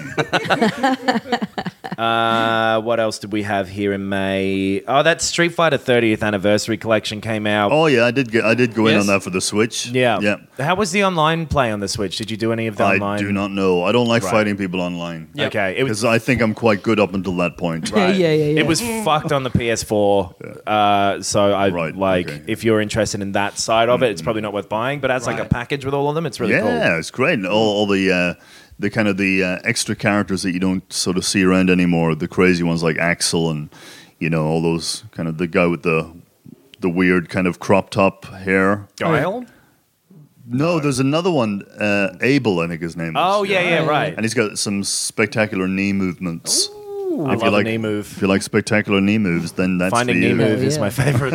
What else did we have here in May? Oh, that Street Fighter 30th anniversary collection came out. Oh yeah, I did go in Yes. on that for the Switch. Yeah. Yeah. How was the online play on the Switch? Did you do any of the I online? do not know. I don't like Right. fighting people online. Yep. Okay. It was Because I think I'm quite good up until that point. Right. Yeah. It was fucked on the PS4. So I Right, like okay. if you're interested in that side of it, it's probably not worth buying. But as like a Right. package with all of them, it's really cool. Yeah, it's great. And all the kind of the extra characters that you don't sort of see around anymore. The crazy ones like Axel and all those kind of the guy with the weird kind of crop top hair. Guile? No, there's another one. Abel, I think his name is. Oh yeah, right. And he's got some spectacular knee movements. I If you love a like knee move. If you like spectacular knee moves, then that's Finding for knee you. move is Yeah. my favorite.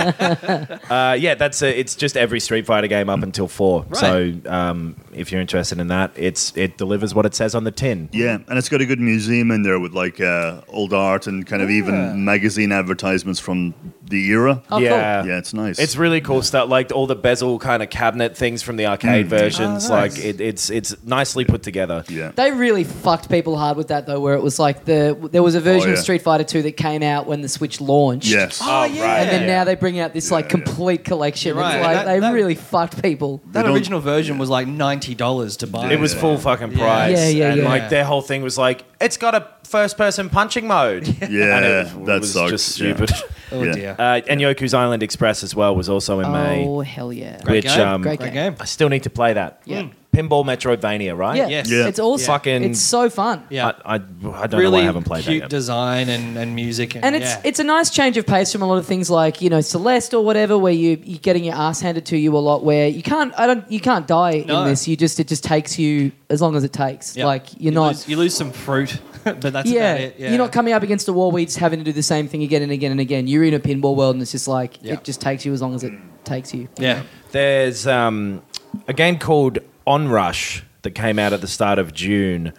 That's it's just every Street Fighter game up until 4. Right. So if you're interested in that, it delivers what it says on the tin. Yeah, and it's got a good museum in there with like old art and kind of even magazine advertisements from the era. Oh, yeah, Yeah, it's nice. It's really cool stuff, like all the bezel kind of cabinet things from the arcade versions. Oh, nice. Like it's nicely put together. yeah. They really fucked people hard with that though, where it was like there was a version Oh, of yeah. Street Fighter 2 that came out when the Switch launched. Yes. Oh, yeah. And then yeah. now they bring out this like yeah. complete collection. You're right. It's like That- they really fucked people. That don't- original version was like $90 to buy. It was full fucking price. Yeah, and yeah. like their whole thing was like, it's got a first-person punching mode. Yeah, and it that was sucked. just Yeah. stupid. Oh Yeah. dear. And Yoku's Island Express as well was also in May. Oh hell yeah! Great which, game. Great Great game. game. I still need to play that. Yeah. Pinball Metroidvania, right? Yeah, Yes. Yeah. it's awesome. Fucking- it's so fun. Yeah. I don't know why Really I haven't played that cute yet. design and music. And it's a nice change of pace from a lot of things like Celeste or whatever, where you're getting your ass handed to you a lot. Where you can't die No. in this. It just takes you as long as it takes. Yeah. Like you're you not. you lose some fruit, but that's Yeah, about it. Yeah. you're not coming up against a wall where you're just having to do the same thing again and again and again. You're in a pinball world, and it's just like Yeah. it just takes you as long as it takes you. Yeah. There's a game called Onrush that came out at the start of June,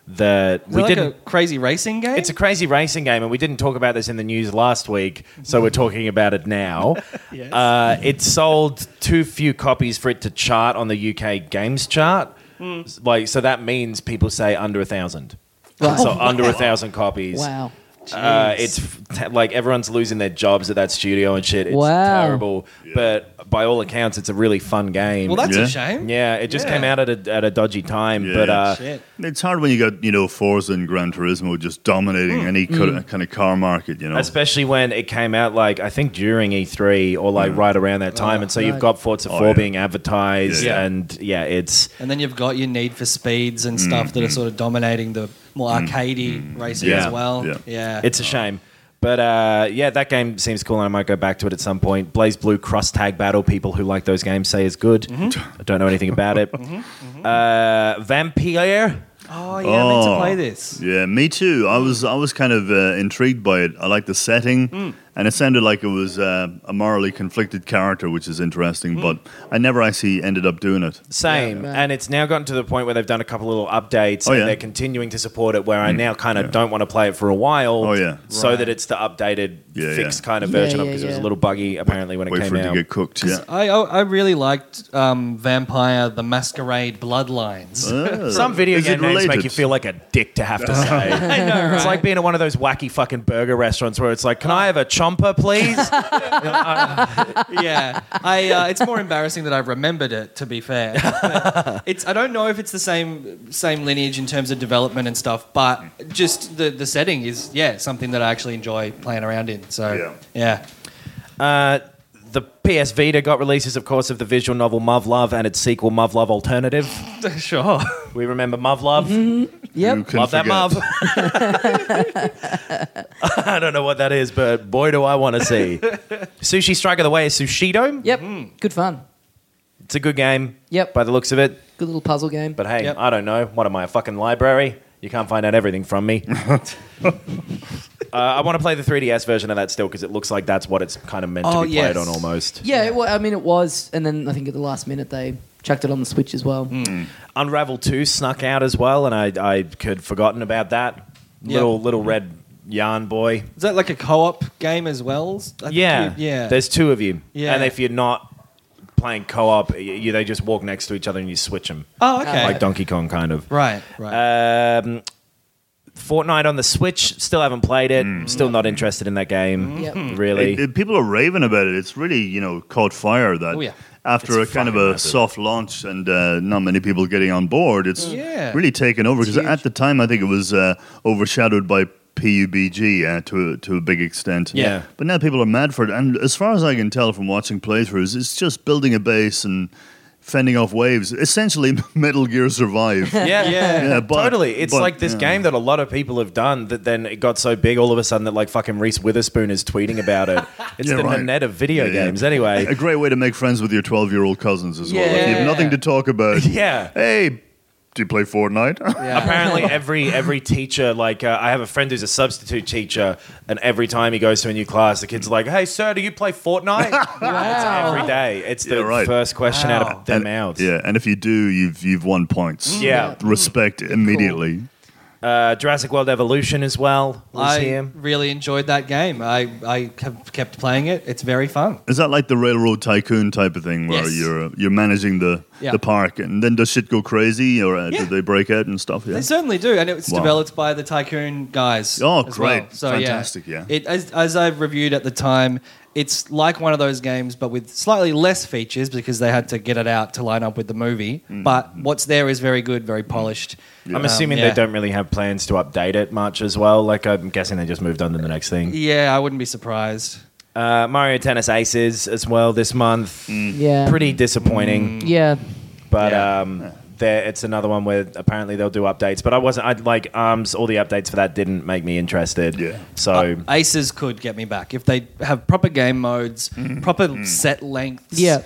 that Is we it like didn't. a crazy racing game? It's a crazy racing game, and we didn't talk about this in the news last week, so we're talking about it now. Yes. It sold too few copies for it to chart on the UK games chart. So that means people say under 1,000. Right. So under 1,000 copies. Wow. It's like everyone's losing their jobs at that studio and shit. It's Wow. terrible, but by all accounts, it's a really fun game. Well, that's Yeah. a shame. yeah, it just came out at a dodgy time, Yeah. but Shit. It's hard when you got, Forza and Gran Turismo just dominating any kind of car market, especially when it came out like I think during E3 or like right around that time, and so you've got Forza 4 yeah. being advertised, Yeah. and it's And then you've got your Need for Speeds and stuff that are sort of dominating the more arcadey racing Yeah. as well. Yeah. Yeah. it's a shame. But that game seems cool, and I might go back to it at some point. Blaze Blue Cross Tag Battle, people who like those games say is good. I don't know anything about it. Vampire. Oh, yeah, I meant to Oh. play this. Yeah, me too. I was kind of intrigued by it. I like the setting, and it sounded like it was a morally conflicted character, which is interesting. But I never actually ended up doing it. Same, Yeah. and it's now gotten to the point where they've done a couple little updates, Oh, and yeah. they're continuing to support it. Where I now kind of don't want to play it for a while, Oh, yeah. so Right. that it's the updated, Yeah, fixed yeah. kind of Yeah, version of yeah, because it was yeah. a little buggy apparently when it Wait came for it out. to get cooked. Yeah. I really liked Vampire the Masquerade Bloodlines. Some video Is game it names make related? you feel like a dick to have to say. I know, It's like being at one of those wacky fucking burger restaurants where it's like, "Can I have a chomper, please?" Yeah, it's more embarrassing that I've remembered it. To be fair, But I don't know if it's the same lineage in terms of development and stuff, but just the setting is something that I actually enjoy playing around in. So yeah. The PS Vita got releases, of course, of the visual novel Muv-Luv and its sequel Muv-Luv Alternative. Sure. We remember Muv-Luv. You Yep. can Love that forget. Muv. I don't know what that is, but boy, do I want to see. Sushi Strike of the Way is Sushido. Yep. Good fun. It's a good game. Yep. By the looks of it. Good little puzzle game. But hey, Yep. I don't know. What am I, a fucking library? You can't find out everything from me. I want to play the 3DS version of that still because it looks like that's what it's kind of meant to be yes. played on almost. Yeah, well, I mean, it was, and then I think at the last minute they chucked it on the Switch as well. Unravel 2 snuck out as well, and I had forgotten about that. Little red yarn boy. Is that like a co-op game as well? I think Yeah. yeah. There's two of you. Yeah. And if you're not playing co-op, they just walk next to each other and you switch them. Oh, okay. Like Donkey Kong, kind of. Right. Fortnite on the Switch, still haven't played it. Still not interested in that game, Yep. really. People are raving about it. It's really, caught fire. That Oh, yeah. after It's a kind of fucking a massive. soft launch and not many people getting on board, it's Yeah. really taken over. Because huge. at the time, I think it was overshadowed by PUBG to a big extent. Yeah. But now people are mad for it. And as far as I can tell from watching playthroughs, it's just building a base and fending off waves. Essentially, Metal Gear Survive. Yeah, Yeah, but- totally. It's but, like this yeah. game that a lot of people have done that then it got so big all of a sudden that like fucking Reese Witherspoon is tweeting about it. It's Yeah, the right. net of video Yeah, yeah. games anyway. A great way to make friends with your 12-year-old cousins as well. If you Yeah. have nothing to talk about, Yeah. hey, do you play Fortnite? Apparently, every teacher, like I have a friend who's a substitute teacher, and every time he goes to a new class, the kid's like, "Hey, sir, do you play Fortnite?" It's every day. It's the Yeah, right. first question out of their And- mouths. Yeah, and if you do, you've won points. Yeah. Respect immediately. Jurassic World Evolution as well was I here. really enjoyed that game. I have kept playing it. It's very fun. Is that like the Railroad Tycoon type of thing, where Yes. you're managing the Yeah. park, and then does shit go crazy, or Yeah. do they break out and stuff? Yeah. They certainly do, and it was Wow. developed by the Tycoon guys. Oh, as great. well. So Fantastic, yeah. It, as I reviewed at the time, it's like one of those games, but with slightly less features because they had to get it out to line up with the movie. But what's there is very good, very polished. I'm assuming yeah. they don't really have plans to update it much as well. Like I'm guessing they just moved on to the next thing. Yeah, I wouldn't be surprised. Mario Tennis Aces as well this month. Yeah. Pretty disappointing, Yeah. but Yeah. it's another one where apparently they'll do updates. But I'd like ARMS. All the updates for that didn't make me interested. Yeah. So Aces could get me back if they have proper game modes, proper set lengths. Yeah.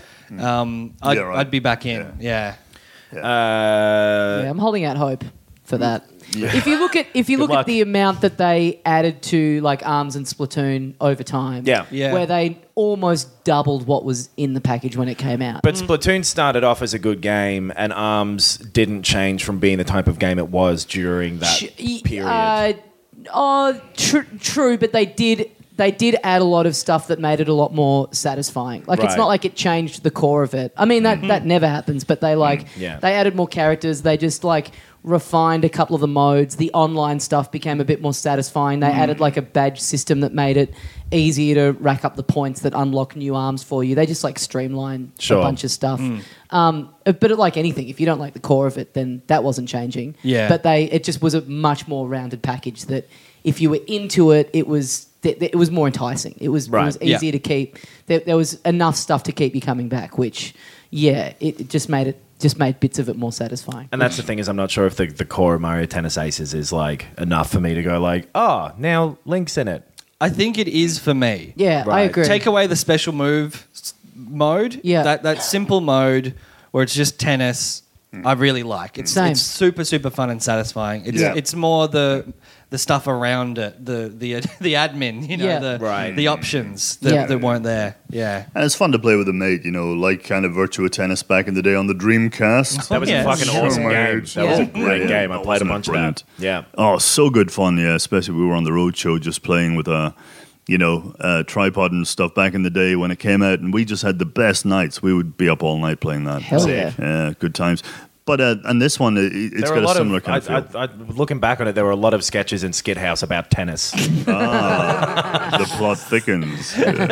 Yeah, right. I'd be back in. Yeah. Yeah, I'm holding out hope for that. If you look at luck. the amount that they added to like Arms and Splatoon over time, Yeah. where they almost doubled what was in the package when it came out. But Splatoon started off as a good game, and ARMS didn't change from being the type of game it was during that period. True, but they did add a lot of stuff that made it a lot more satisfying. Like it's Right. not like it changed the core of it. I mean that never happens, but they they added more characters. They just like refined a couple of the modes. The online stuff became a bit more satisfying. They added like a badge system that made it easier to rack up the points that unlock new arms for you. They just like streamlined Sure. a bunch of stuff. But like anything, if you don't like the core of it, then that wasn't changing. Yeah. But it just was a much more rounded package that if you were into it, it was more enticing. It was Right. easier to keep. There was enough stuff to keep you coming back, which it just made bits of it more satisfying. And that's the thing is, I'm not sure if the core of Mario Tennis Aces is like enough for me to go like, oh, now Link's in it. I think it is for me. Yeah, I Right. agree. Take away the special move mode. Yeah. That simple mode where it's just tennis. I really like. It's Same. it's super super fun and satisfying. It's more the stuff around it, the admin, Yeah. the options that weren't there. Yeah. And it's fun to play with a mate, like kind of Virtua Tennis back in the day on the Dreamcast. That was Yeah. a fucking awesome game. That was a great Yeah. game. I played a Wasn't it bunch of brilliant? that. Yeah. Oh, so good fun, yeah. Especially we were on the road show just playing with a tripod and stuff back in the day when it came out, and we just had the best nights. We would be up all night playing that. Hell yeah. Yeah, good times. But and this one, it's There were got a similar kind of feel. looking back on it, there were a lot of sketches in Skid House about tennis. The plot thickens.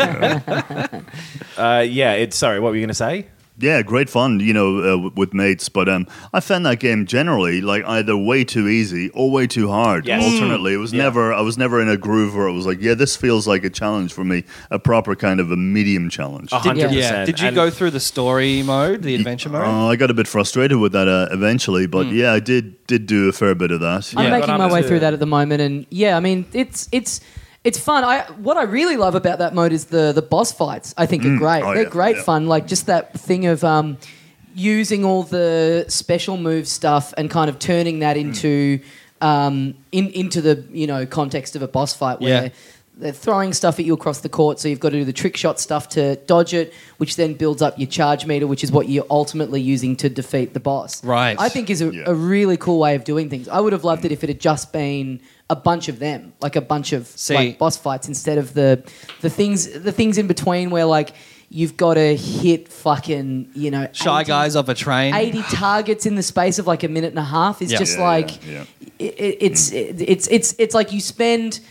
Sorry, what were you going to say? Yeah, great fun, with mates. But I found that game generally like either way too easy or way too hard. Yes. Alternately, it was I was never in a groove where it was like, yeah, this feels like a challenge for me, a proper kind of a medium challenge. 100%. Yeah. Did you And go through the story mode, the adventure mode? I got a bit frustrated with that eventually, but yeah, I did do a fair bit of that. I'm Yeah. making Got my up way to- through that at the moment, and yeah, I mean it's fun. What I really love about that mode is the boss fights. I think are great. Oh, They're yeah, great yeah. fun. Like just that thing of using all the special move stuff and kind of turning that into into the context of a boss fight where. Yeah. They're throwing stuff at you across the court, so you've got to do the trick shot stuff to dodge it, which then builds up your charge meter, which is what you're ultimately using to defeat the boss. Right. I think is a really cool way of doing things. I would have loved it if it had just been a bunch of them, like a bunch of like boss fights, instead of the things in between where like you've got to hit fucking Shy 80 Guys off a train. 80 targets in the space of like a minute and a half is Yeah. just Yeah, like yeah. it's like you spend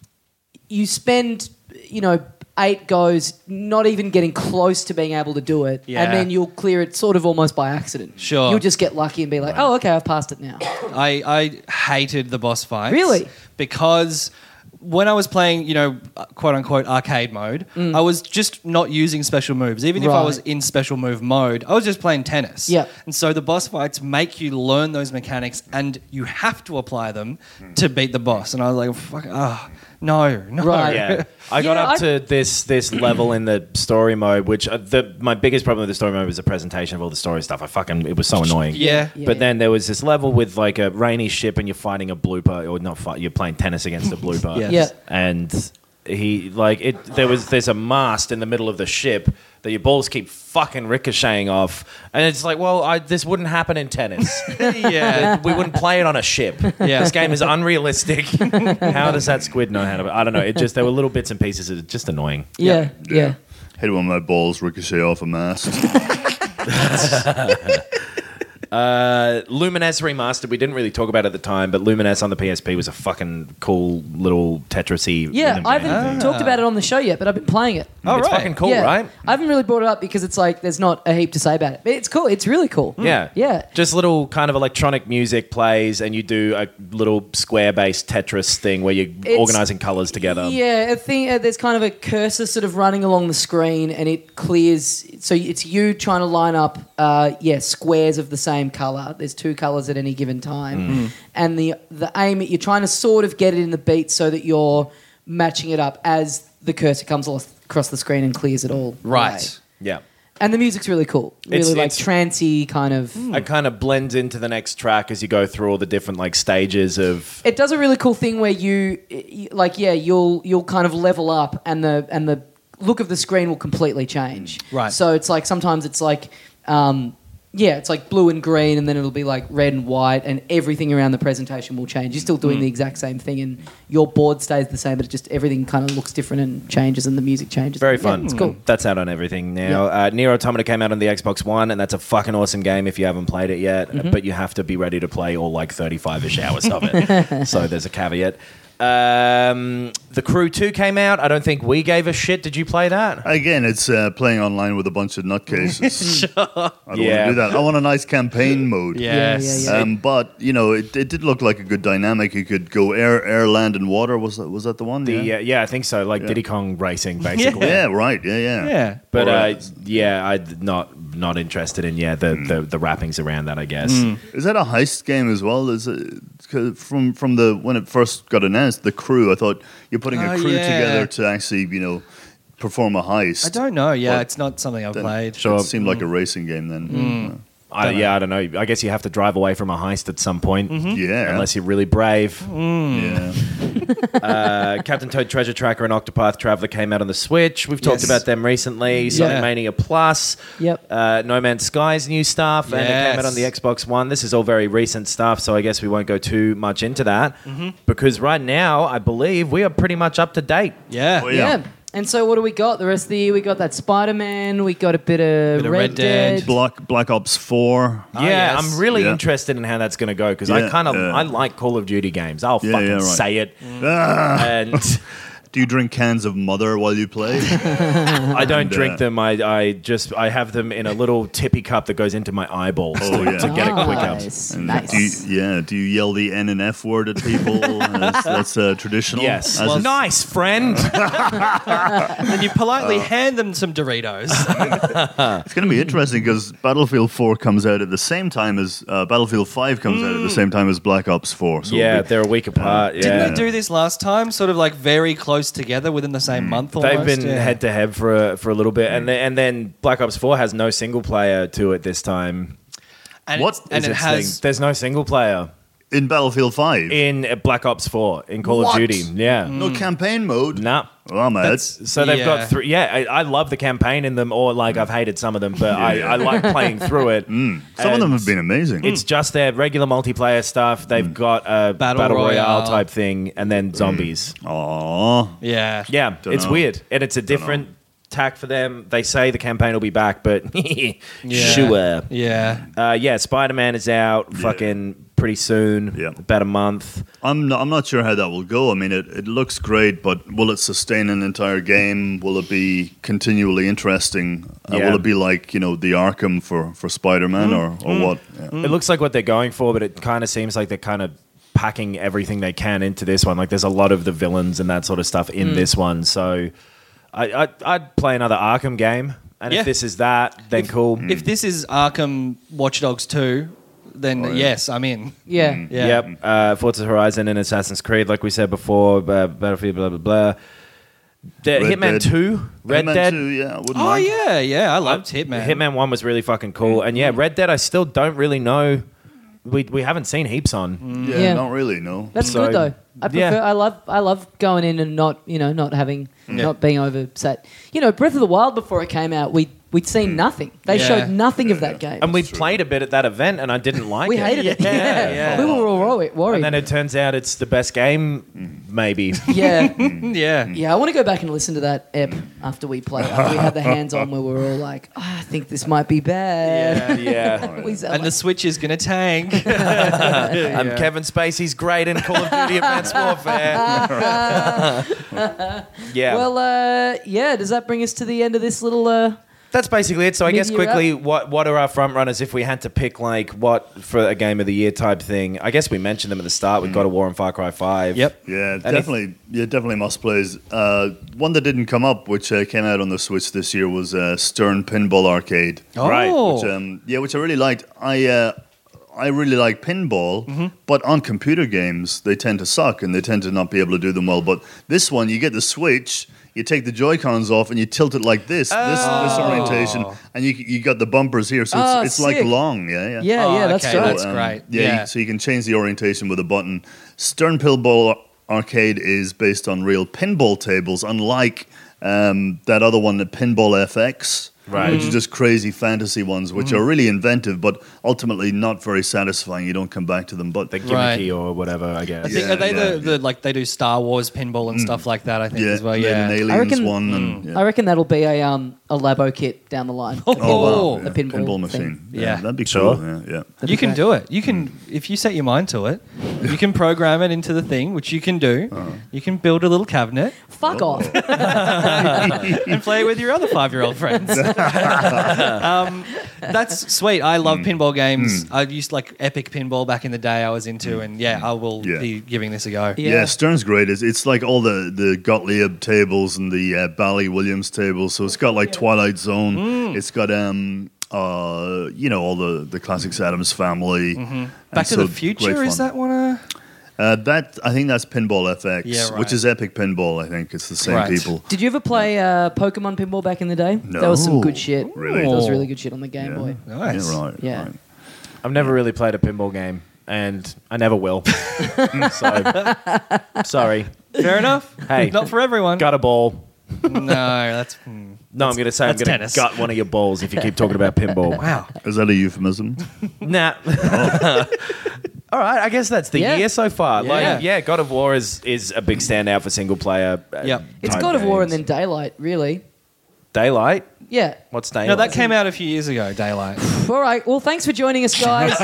8 goes not even getting close to being able to do it, Yeah. and then you'll clear it sort of almost by accident. Sure. You'll just get lucky and be like, oh, okay, I've passed it now. I hated the boss fights. Really? Because when I was playing, quote unquote arcade mode, I was just not using special moves. Even if I Right. was in special move mode, I was just playing tennis. Yep. And so the boss fights make you learn those mechanics and you have to apply them to beat the boss. And I was like, fuck, no. Right. Yeah, I got Yeah, up to this level in the story mode, which my biggest problem with the story mode was the presentation of all the story stuff. It was so annoying. Yeah. But then there was this level with like a rainy ship, and you're fighting a blooper, or not fight. You're playing tennis against a blooper. Yes. Yeah. And there's a mast in the middle of the ship that your balls keep fucking ricocheting off, and it's like, well, this wouldn't happen in tennis. Yeah. We wouldn't play it on a ship. Yeah. This game is unrealistic. How does that squid know how to? I don't know. There were little bits and pieces that are just annoying. Yeah. Hate it when my balls ricochet off a mast. Lumines Remastered, we didn't really talk about it at the time, but Lumines on the PSP was a fucking cool little Tetris-y Yeah, rhythm I game. haven't talked about it on the show yet, but I've been playing it. Oh, It's right. fucking cool, yeah. right? I haven't really brought it up because it's like there's not a heap to say about it. But it's cool. It's really cool. Yeah. Yeah. Just little kind of electronic music plays, and you do a little square-based Tetris thing where you're organizing colors together. Yeah, I think there's kind of a cursor sort of running along the screen, and it clears. So it's you trying to line up, squares of the same color. There's 2 colors at any given time, and the aim you're trying to sort of get it in the beat so that you're matching it up as the cursor comes across the screen and clears it all. Right. away. Yeah. And the music's really cool. Really It's- trancey kind of. It kind of blends into the next track as you go through all the different like stages of. It does a really cool thing where you'll kind of level up and the look of the screen will completely change. Right. So it's like sometimes it's like it's like blue and green, and then it'll be like red and white, and everything around the presentation will change. You're still doing the exact same thing, and your board stays the same, but it just everything kind of looks different and changes, and the music changes. Very Yeah, fun. it's cool. That's out on everything now. Nier Automata came out on the Xbox One, and that's a fucking awesome game if you haven't played it yet. Mm-hmm. But you have to be ready to play all like 35-ish hours of it. So there's a caveat. The Crew 2 came out. I don't think we gave a shit. Did you play that? Again, it's playing online with a bunch of nutcases. I don't want Yeah. to do that. I want a nice campaign mode. Yes. Yeah. But it did look like a good dynamic. You could go air, land, and water. Was that the one? Yeah, I think so. Like Diddy Kong Racing, basically. Yeah, right. Yeah. Yeah. But Alright. I'm not interested in the wrappings around that, I guess. Is that a heist game as well? Is it 'cause from the when it first got announced, the Crew? I thought you're putting a Oh, crew yeah. together to actually perform a heist. I don't know. Yeah, Well, it's not something I've Then played. Sure. It seemed like a racing game then. I don't know. I guess you have to drive away from a heist at some point. Yeah. Unless you're really brave. Yeah. Captain Toad Treasure Tracker and Octopath Traveler came out on the Switch. We've talked Yes. about them recently. Sonic Yeah. Mania Plus. Yep. No Man's Sky's new stuff. And it came out on the Yes. Xbox One. This is all very recent stuff, so I guess we won't go too much into that. Because right now, I believe we are pretty much up to date. Yeah. Oh, Yeah. And so what do we got the rest of the year? We got that Spider-Man. We got a bit of Red Dead. Black Ops 4. Yeah, yes. I'm really Yeah. interested in how that's going to go because Yeah, I like Call of Duty games. I'll Yeah, fucking yeah, right. say it. Ah, And do you drink cans of Mother while you play? I don't And, drink them. I have them in a little tippy cup that goes into my eyeballs Oh, yeah. to get it quicker. Nice. And Nice. do you yell the N and F word at people? That's traditional. Yes. As is- Nice, friend. And you politely hand them some Doritos. It's going to be interesting because Battlefield 4 comes out at the same time as Battlefield 5 comes out at the same time as Black Ops 4. So Yeah, it'll be- they're a week apart. Didn't Yeah. they do this last time? Sort of like very close together within the same month almost? They've been Yeah. head to head for a little bit, and then Black Ops 4 has no single player to it this time. And What it's- and Is it its has... thing. There's no single player in Battlefield 5. in Black Ops 4 in Call What? of Duty. Yeah. No campaign mode. Nah. Well, I'm out. So they've Yeah. got three. Yeah, I love the campaign in them, or like I've hated some of them, but I like playing through it. Some of them have been amazing. It's just their regular multiplayer stuff. They've got a Battle battle royale Royale. type thing, and then zombies. Aww. Yeah. Yeah, Dunno. it's weird, and it's a different tack for them. They say the campaign will be back, but sure. Yeah. Spider-Man is out fucking pretty soon. Yeah. About a month. I'm not sure how that will go. I mean, it looks great, but will it sustain an entire game? Will it be continually interesting? Yeah. Will it be like the Arkham for Spider-Man or what? Yeah. It looks like what they're going for, but it kind of seems like they're kind of packing everything they can into this one. Like there's a lot of the villains and that sort of stuff in this one. So I'd play another Arkham game. And Yeah. if this is that, then cool. If this is Arkham Watch Dogs 2, then yes, I'm in. Yeah. Yeah. Yep. Forza Horizon and Assassin's Creed, like we said before, Battlefield, blah, blah, blah. Hitman Dead. 2, Red Hitman Dead. 2, yeah, I wouldn't Oh, mind. yeah. I loved Hitman. Hitman 1 was really fucking cool. And yeah, Red Dead, I still don't really know. We haven't seen heaps on. Yeah, Yeah. not really, no. That's So, good though. I prefer. yeah. I love going in and not not being oversat. Breath of the Wild before it came out, we'd seen nothing. They Yeah. showed nothing of that game. And we played a bit at that event, and I didn't like we it. hated it. Yeah. We were all worried. And then it turns out it's the best game, maybe. yeah. Yeah. Yeah, I want to go back and listen to that ep after we play. After we had the hands on where we were all like, I think this might be bad. Yeah. We sound And the like- Switch is going to tank. And Kevin Spacey's great in Call of Duty Advanced Warfare. Yeah. well, does that bring us to the end of this little... That's basically it. So I guess Mid-year quickly, what are our front runners if we had to pick like what for a game of the year type thing? I guess we mentioned them at the start. We've got a War and Far Cry 5. Yep. Yeah, And definitely must plays. One that didn't come up, which came out on the Switch this year, was Stern Pinball Arcade. Right, Oh. Which I really liked. I really like pinball, but on computer games they tend to suck and they tend to not be able to do them well. But this one, you get the Switch, you take the Joy-Cons off and you tilt it like this orientation, and you got the bumpers here, so it's like sick. long. Yeah. Yeah, that's okay, dope. that's great. Yeah, so you can change the orientation with a button. Stern Pinball Arcade is based on real pinball tables, unlike that other one, the Pinball FX. Right. Which are just crazy fantasy ones, which are really inventive, but ultimately not very satisfying. You don't come back to them. But The gimmicky Right. or whatever, I guess. I think are they the like they do Star Wars pinball and stuff like that? I think as well. they had an Yeah. Aliens reckon- one. And, yeah. I reckon that'll be a Labo kit down the line. Oh, wow. the Yeah, pinball machine. thing. Yeah. That'd be Sure. cool. Yeah. You can do it. You can if you set your mind to it. You can program it into the thing, which you can do. You can build a little cabinet Fuck off. and play it with your other 5-year-old friends. That's sweet. I love pinball games. I used like Epic Pinball back in the day. I was into, and I will be giving this a go. Yeah. Yeah, Stern's great. It's like all the Gottlieb tables and the Bally Williams tables. So it's got like Twilight Zone. It's got all the classics, Addams Family. And Back to so the Future, great is fun. that one? That I think that's Pinball FX, Yeah, right. which is Epic Pinball. I think it's the same Right. people. Did you ever play Pokemon Pinball back in the day? No. That was some good shit. Really? That was really good shit on the Game Yeah. Boy. Nice. Yeah, right. Yeah. right. I've never really played a pinball game, and I never will. So, sorry. Fair enough. Hey. Not for everyone. Got a ball. No, that's No, I'm going to say I'm that's going to tennis. gut one of your balls if you keep talking about pinball. wow. Is that a euphemism? Nah. All right, I guess that's the Yeah. year so far. Yeah. Like, God of War is a big standout for single player. Yep. It's type God of War and games. then Daylight, really. Daylight. Yeah. What's Daylight? No, that came out a few years ago, Daylight. All right. Well, thanks for joining us, guys.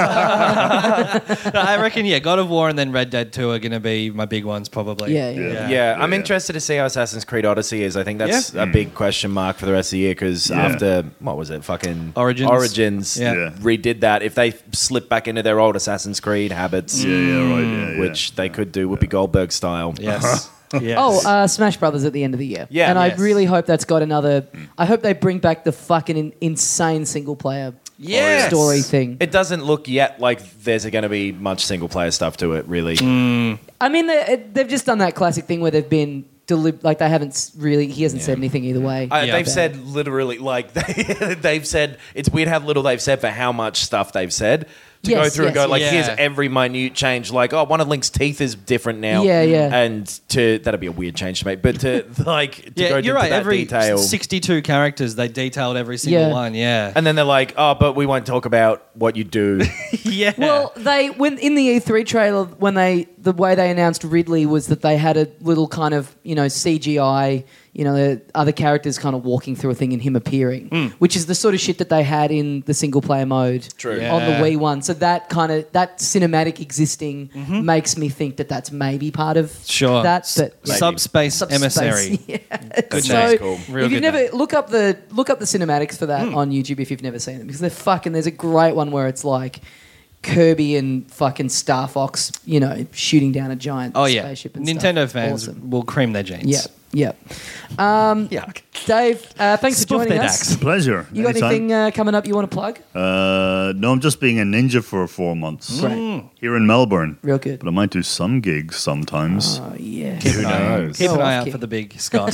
No, I reckon, God of War and then Red Dead 2 are going to be my big ones, probably. Yeah. Yeah, I'm Yeah. interested to see how Assassin's Creed Odyssey is. I think that's Yeah. a big question mark for the rest of the year because after, what was it, fucking Origins. Yeah. Yeah. redid that. If they slip back into their old Assassin's Creed habits, Right. Yeah, which they could do Whoopi Goldberg style. Yes. yes. Oh, Smash Brothers at the end of the year. Yeah. And Yes. I really hope that's got another. I hope they bring back the fucking insane single player Yes. story thing. It doesn't look yet like there's going to be much single player stuff to it, really. I mean, they've just done that classic thing where they've been like they haven't really. He hasn't said anything either way. They've said literally, like, they've said, it's weird how little they've said for how much stuff they've said. To go Yes, through and yes, go, like, yes. here's Yeah. every minute change. Like, oh, one of Link's teeth is different now. Yeah, yeah. And that'd be a weird change to make. But to, like, to Yeah, go you're into right. that Every detail. 62 characters, they detailed every single Yeah. one. Yeah. And then they're like, oh, but we won't talk about what you do. yeah. Well, when in the E3 trailer, the way they announced Ridley was that they had a little kind of CGI, the other characters kind of walking through a thing and him appearing, which is the sort of shit that they had in the single player mode True. on the Yeah. Wii one. So that cinematic existing makes me think that that's maybe part of Sure. that. But Subspace Subspace, Emissary. Yeah. Good So name. Cool. Real if you've good never name. look up the cinematics for that on YouTube if you've never seen them because they're fucking. There's a great one where it's like Kirby and fucking Star Fox, shooting down a giant Oh, yeah. spaceship. And Nintendo stuff. fans Awesome. will cream their jeans. Yeah, yeah. Yuck. Dave, thanks for Spoof joining their us. dacks. Pleasure. You got Anytime. anything coming up you want to plug? No, I'm just being a ninja for 4 months Great, here in Melbourne. real good. But I might do some gigs sometimes. Oh yes. Keep an eye out. knows? Keep an Go eye off, out King. for the big Scott.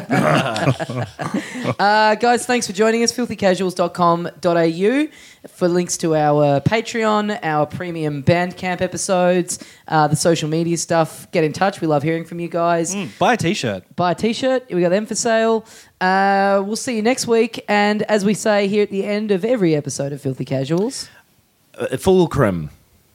Guys, thanks for joining us. filthycasuals.com.au for links to our Patreon, our premium Bandcamp episodes, the social media stuff. Get in touch. We love hearing from you guys. Buy a t-shirt. Buy a t-shirt. We got them for sale. We'll see you next week. And as we say here at the end of every episode of Filthy Casuals, Fulcrum.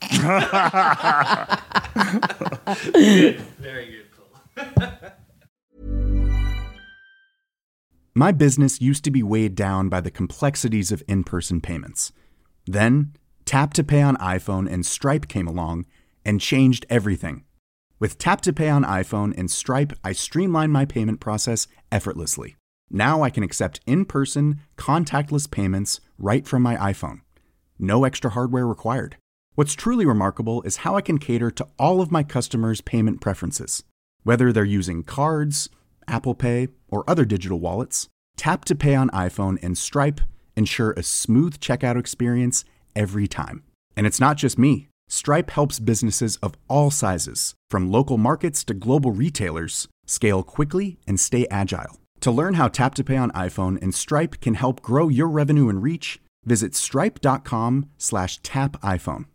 My business used to be weighed down by the complexities of in-person payments. Then, Tap to Pay on iPhone and Stripe came along and changed everything. With Tap to Pay on iPhone and Stripe, I streamlined my payment process effortlessly. Now I can accept in-person, contactless payments right from my iPhone. No extra hardware required. What's truly remarkable is how I can cater to all of my customers' payment preferences. Whether they're using cards, Apple Pay, or other digital wallets, Tap to Pay on iPhone and Stripe ensure a smooth checkout experience every time. And it's not just me. Stripe helps businesses of all sizes, from local markets to global retailers, scale quickly, and stay agile. To learn how Tap to Pay on iPhone and Stripe can help grow your revenue and reach, visit stripe.com/tapiphone.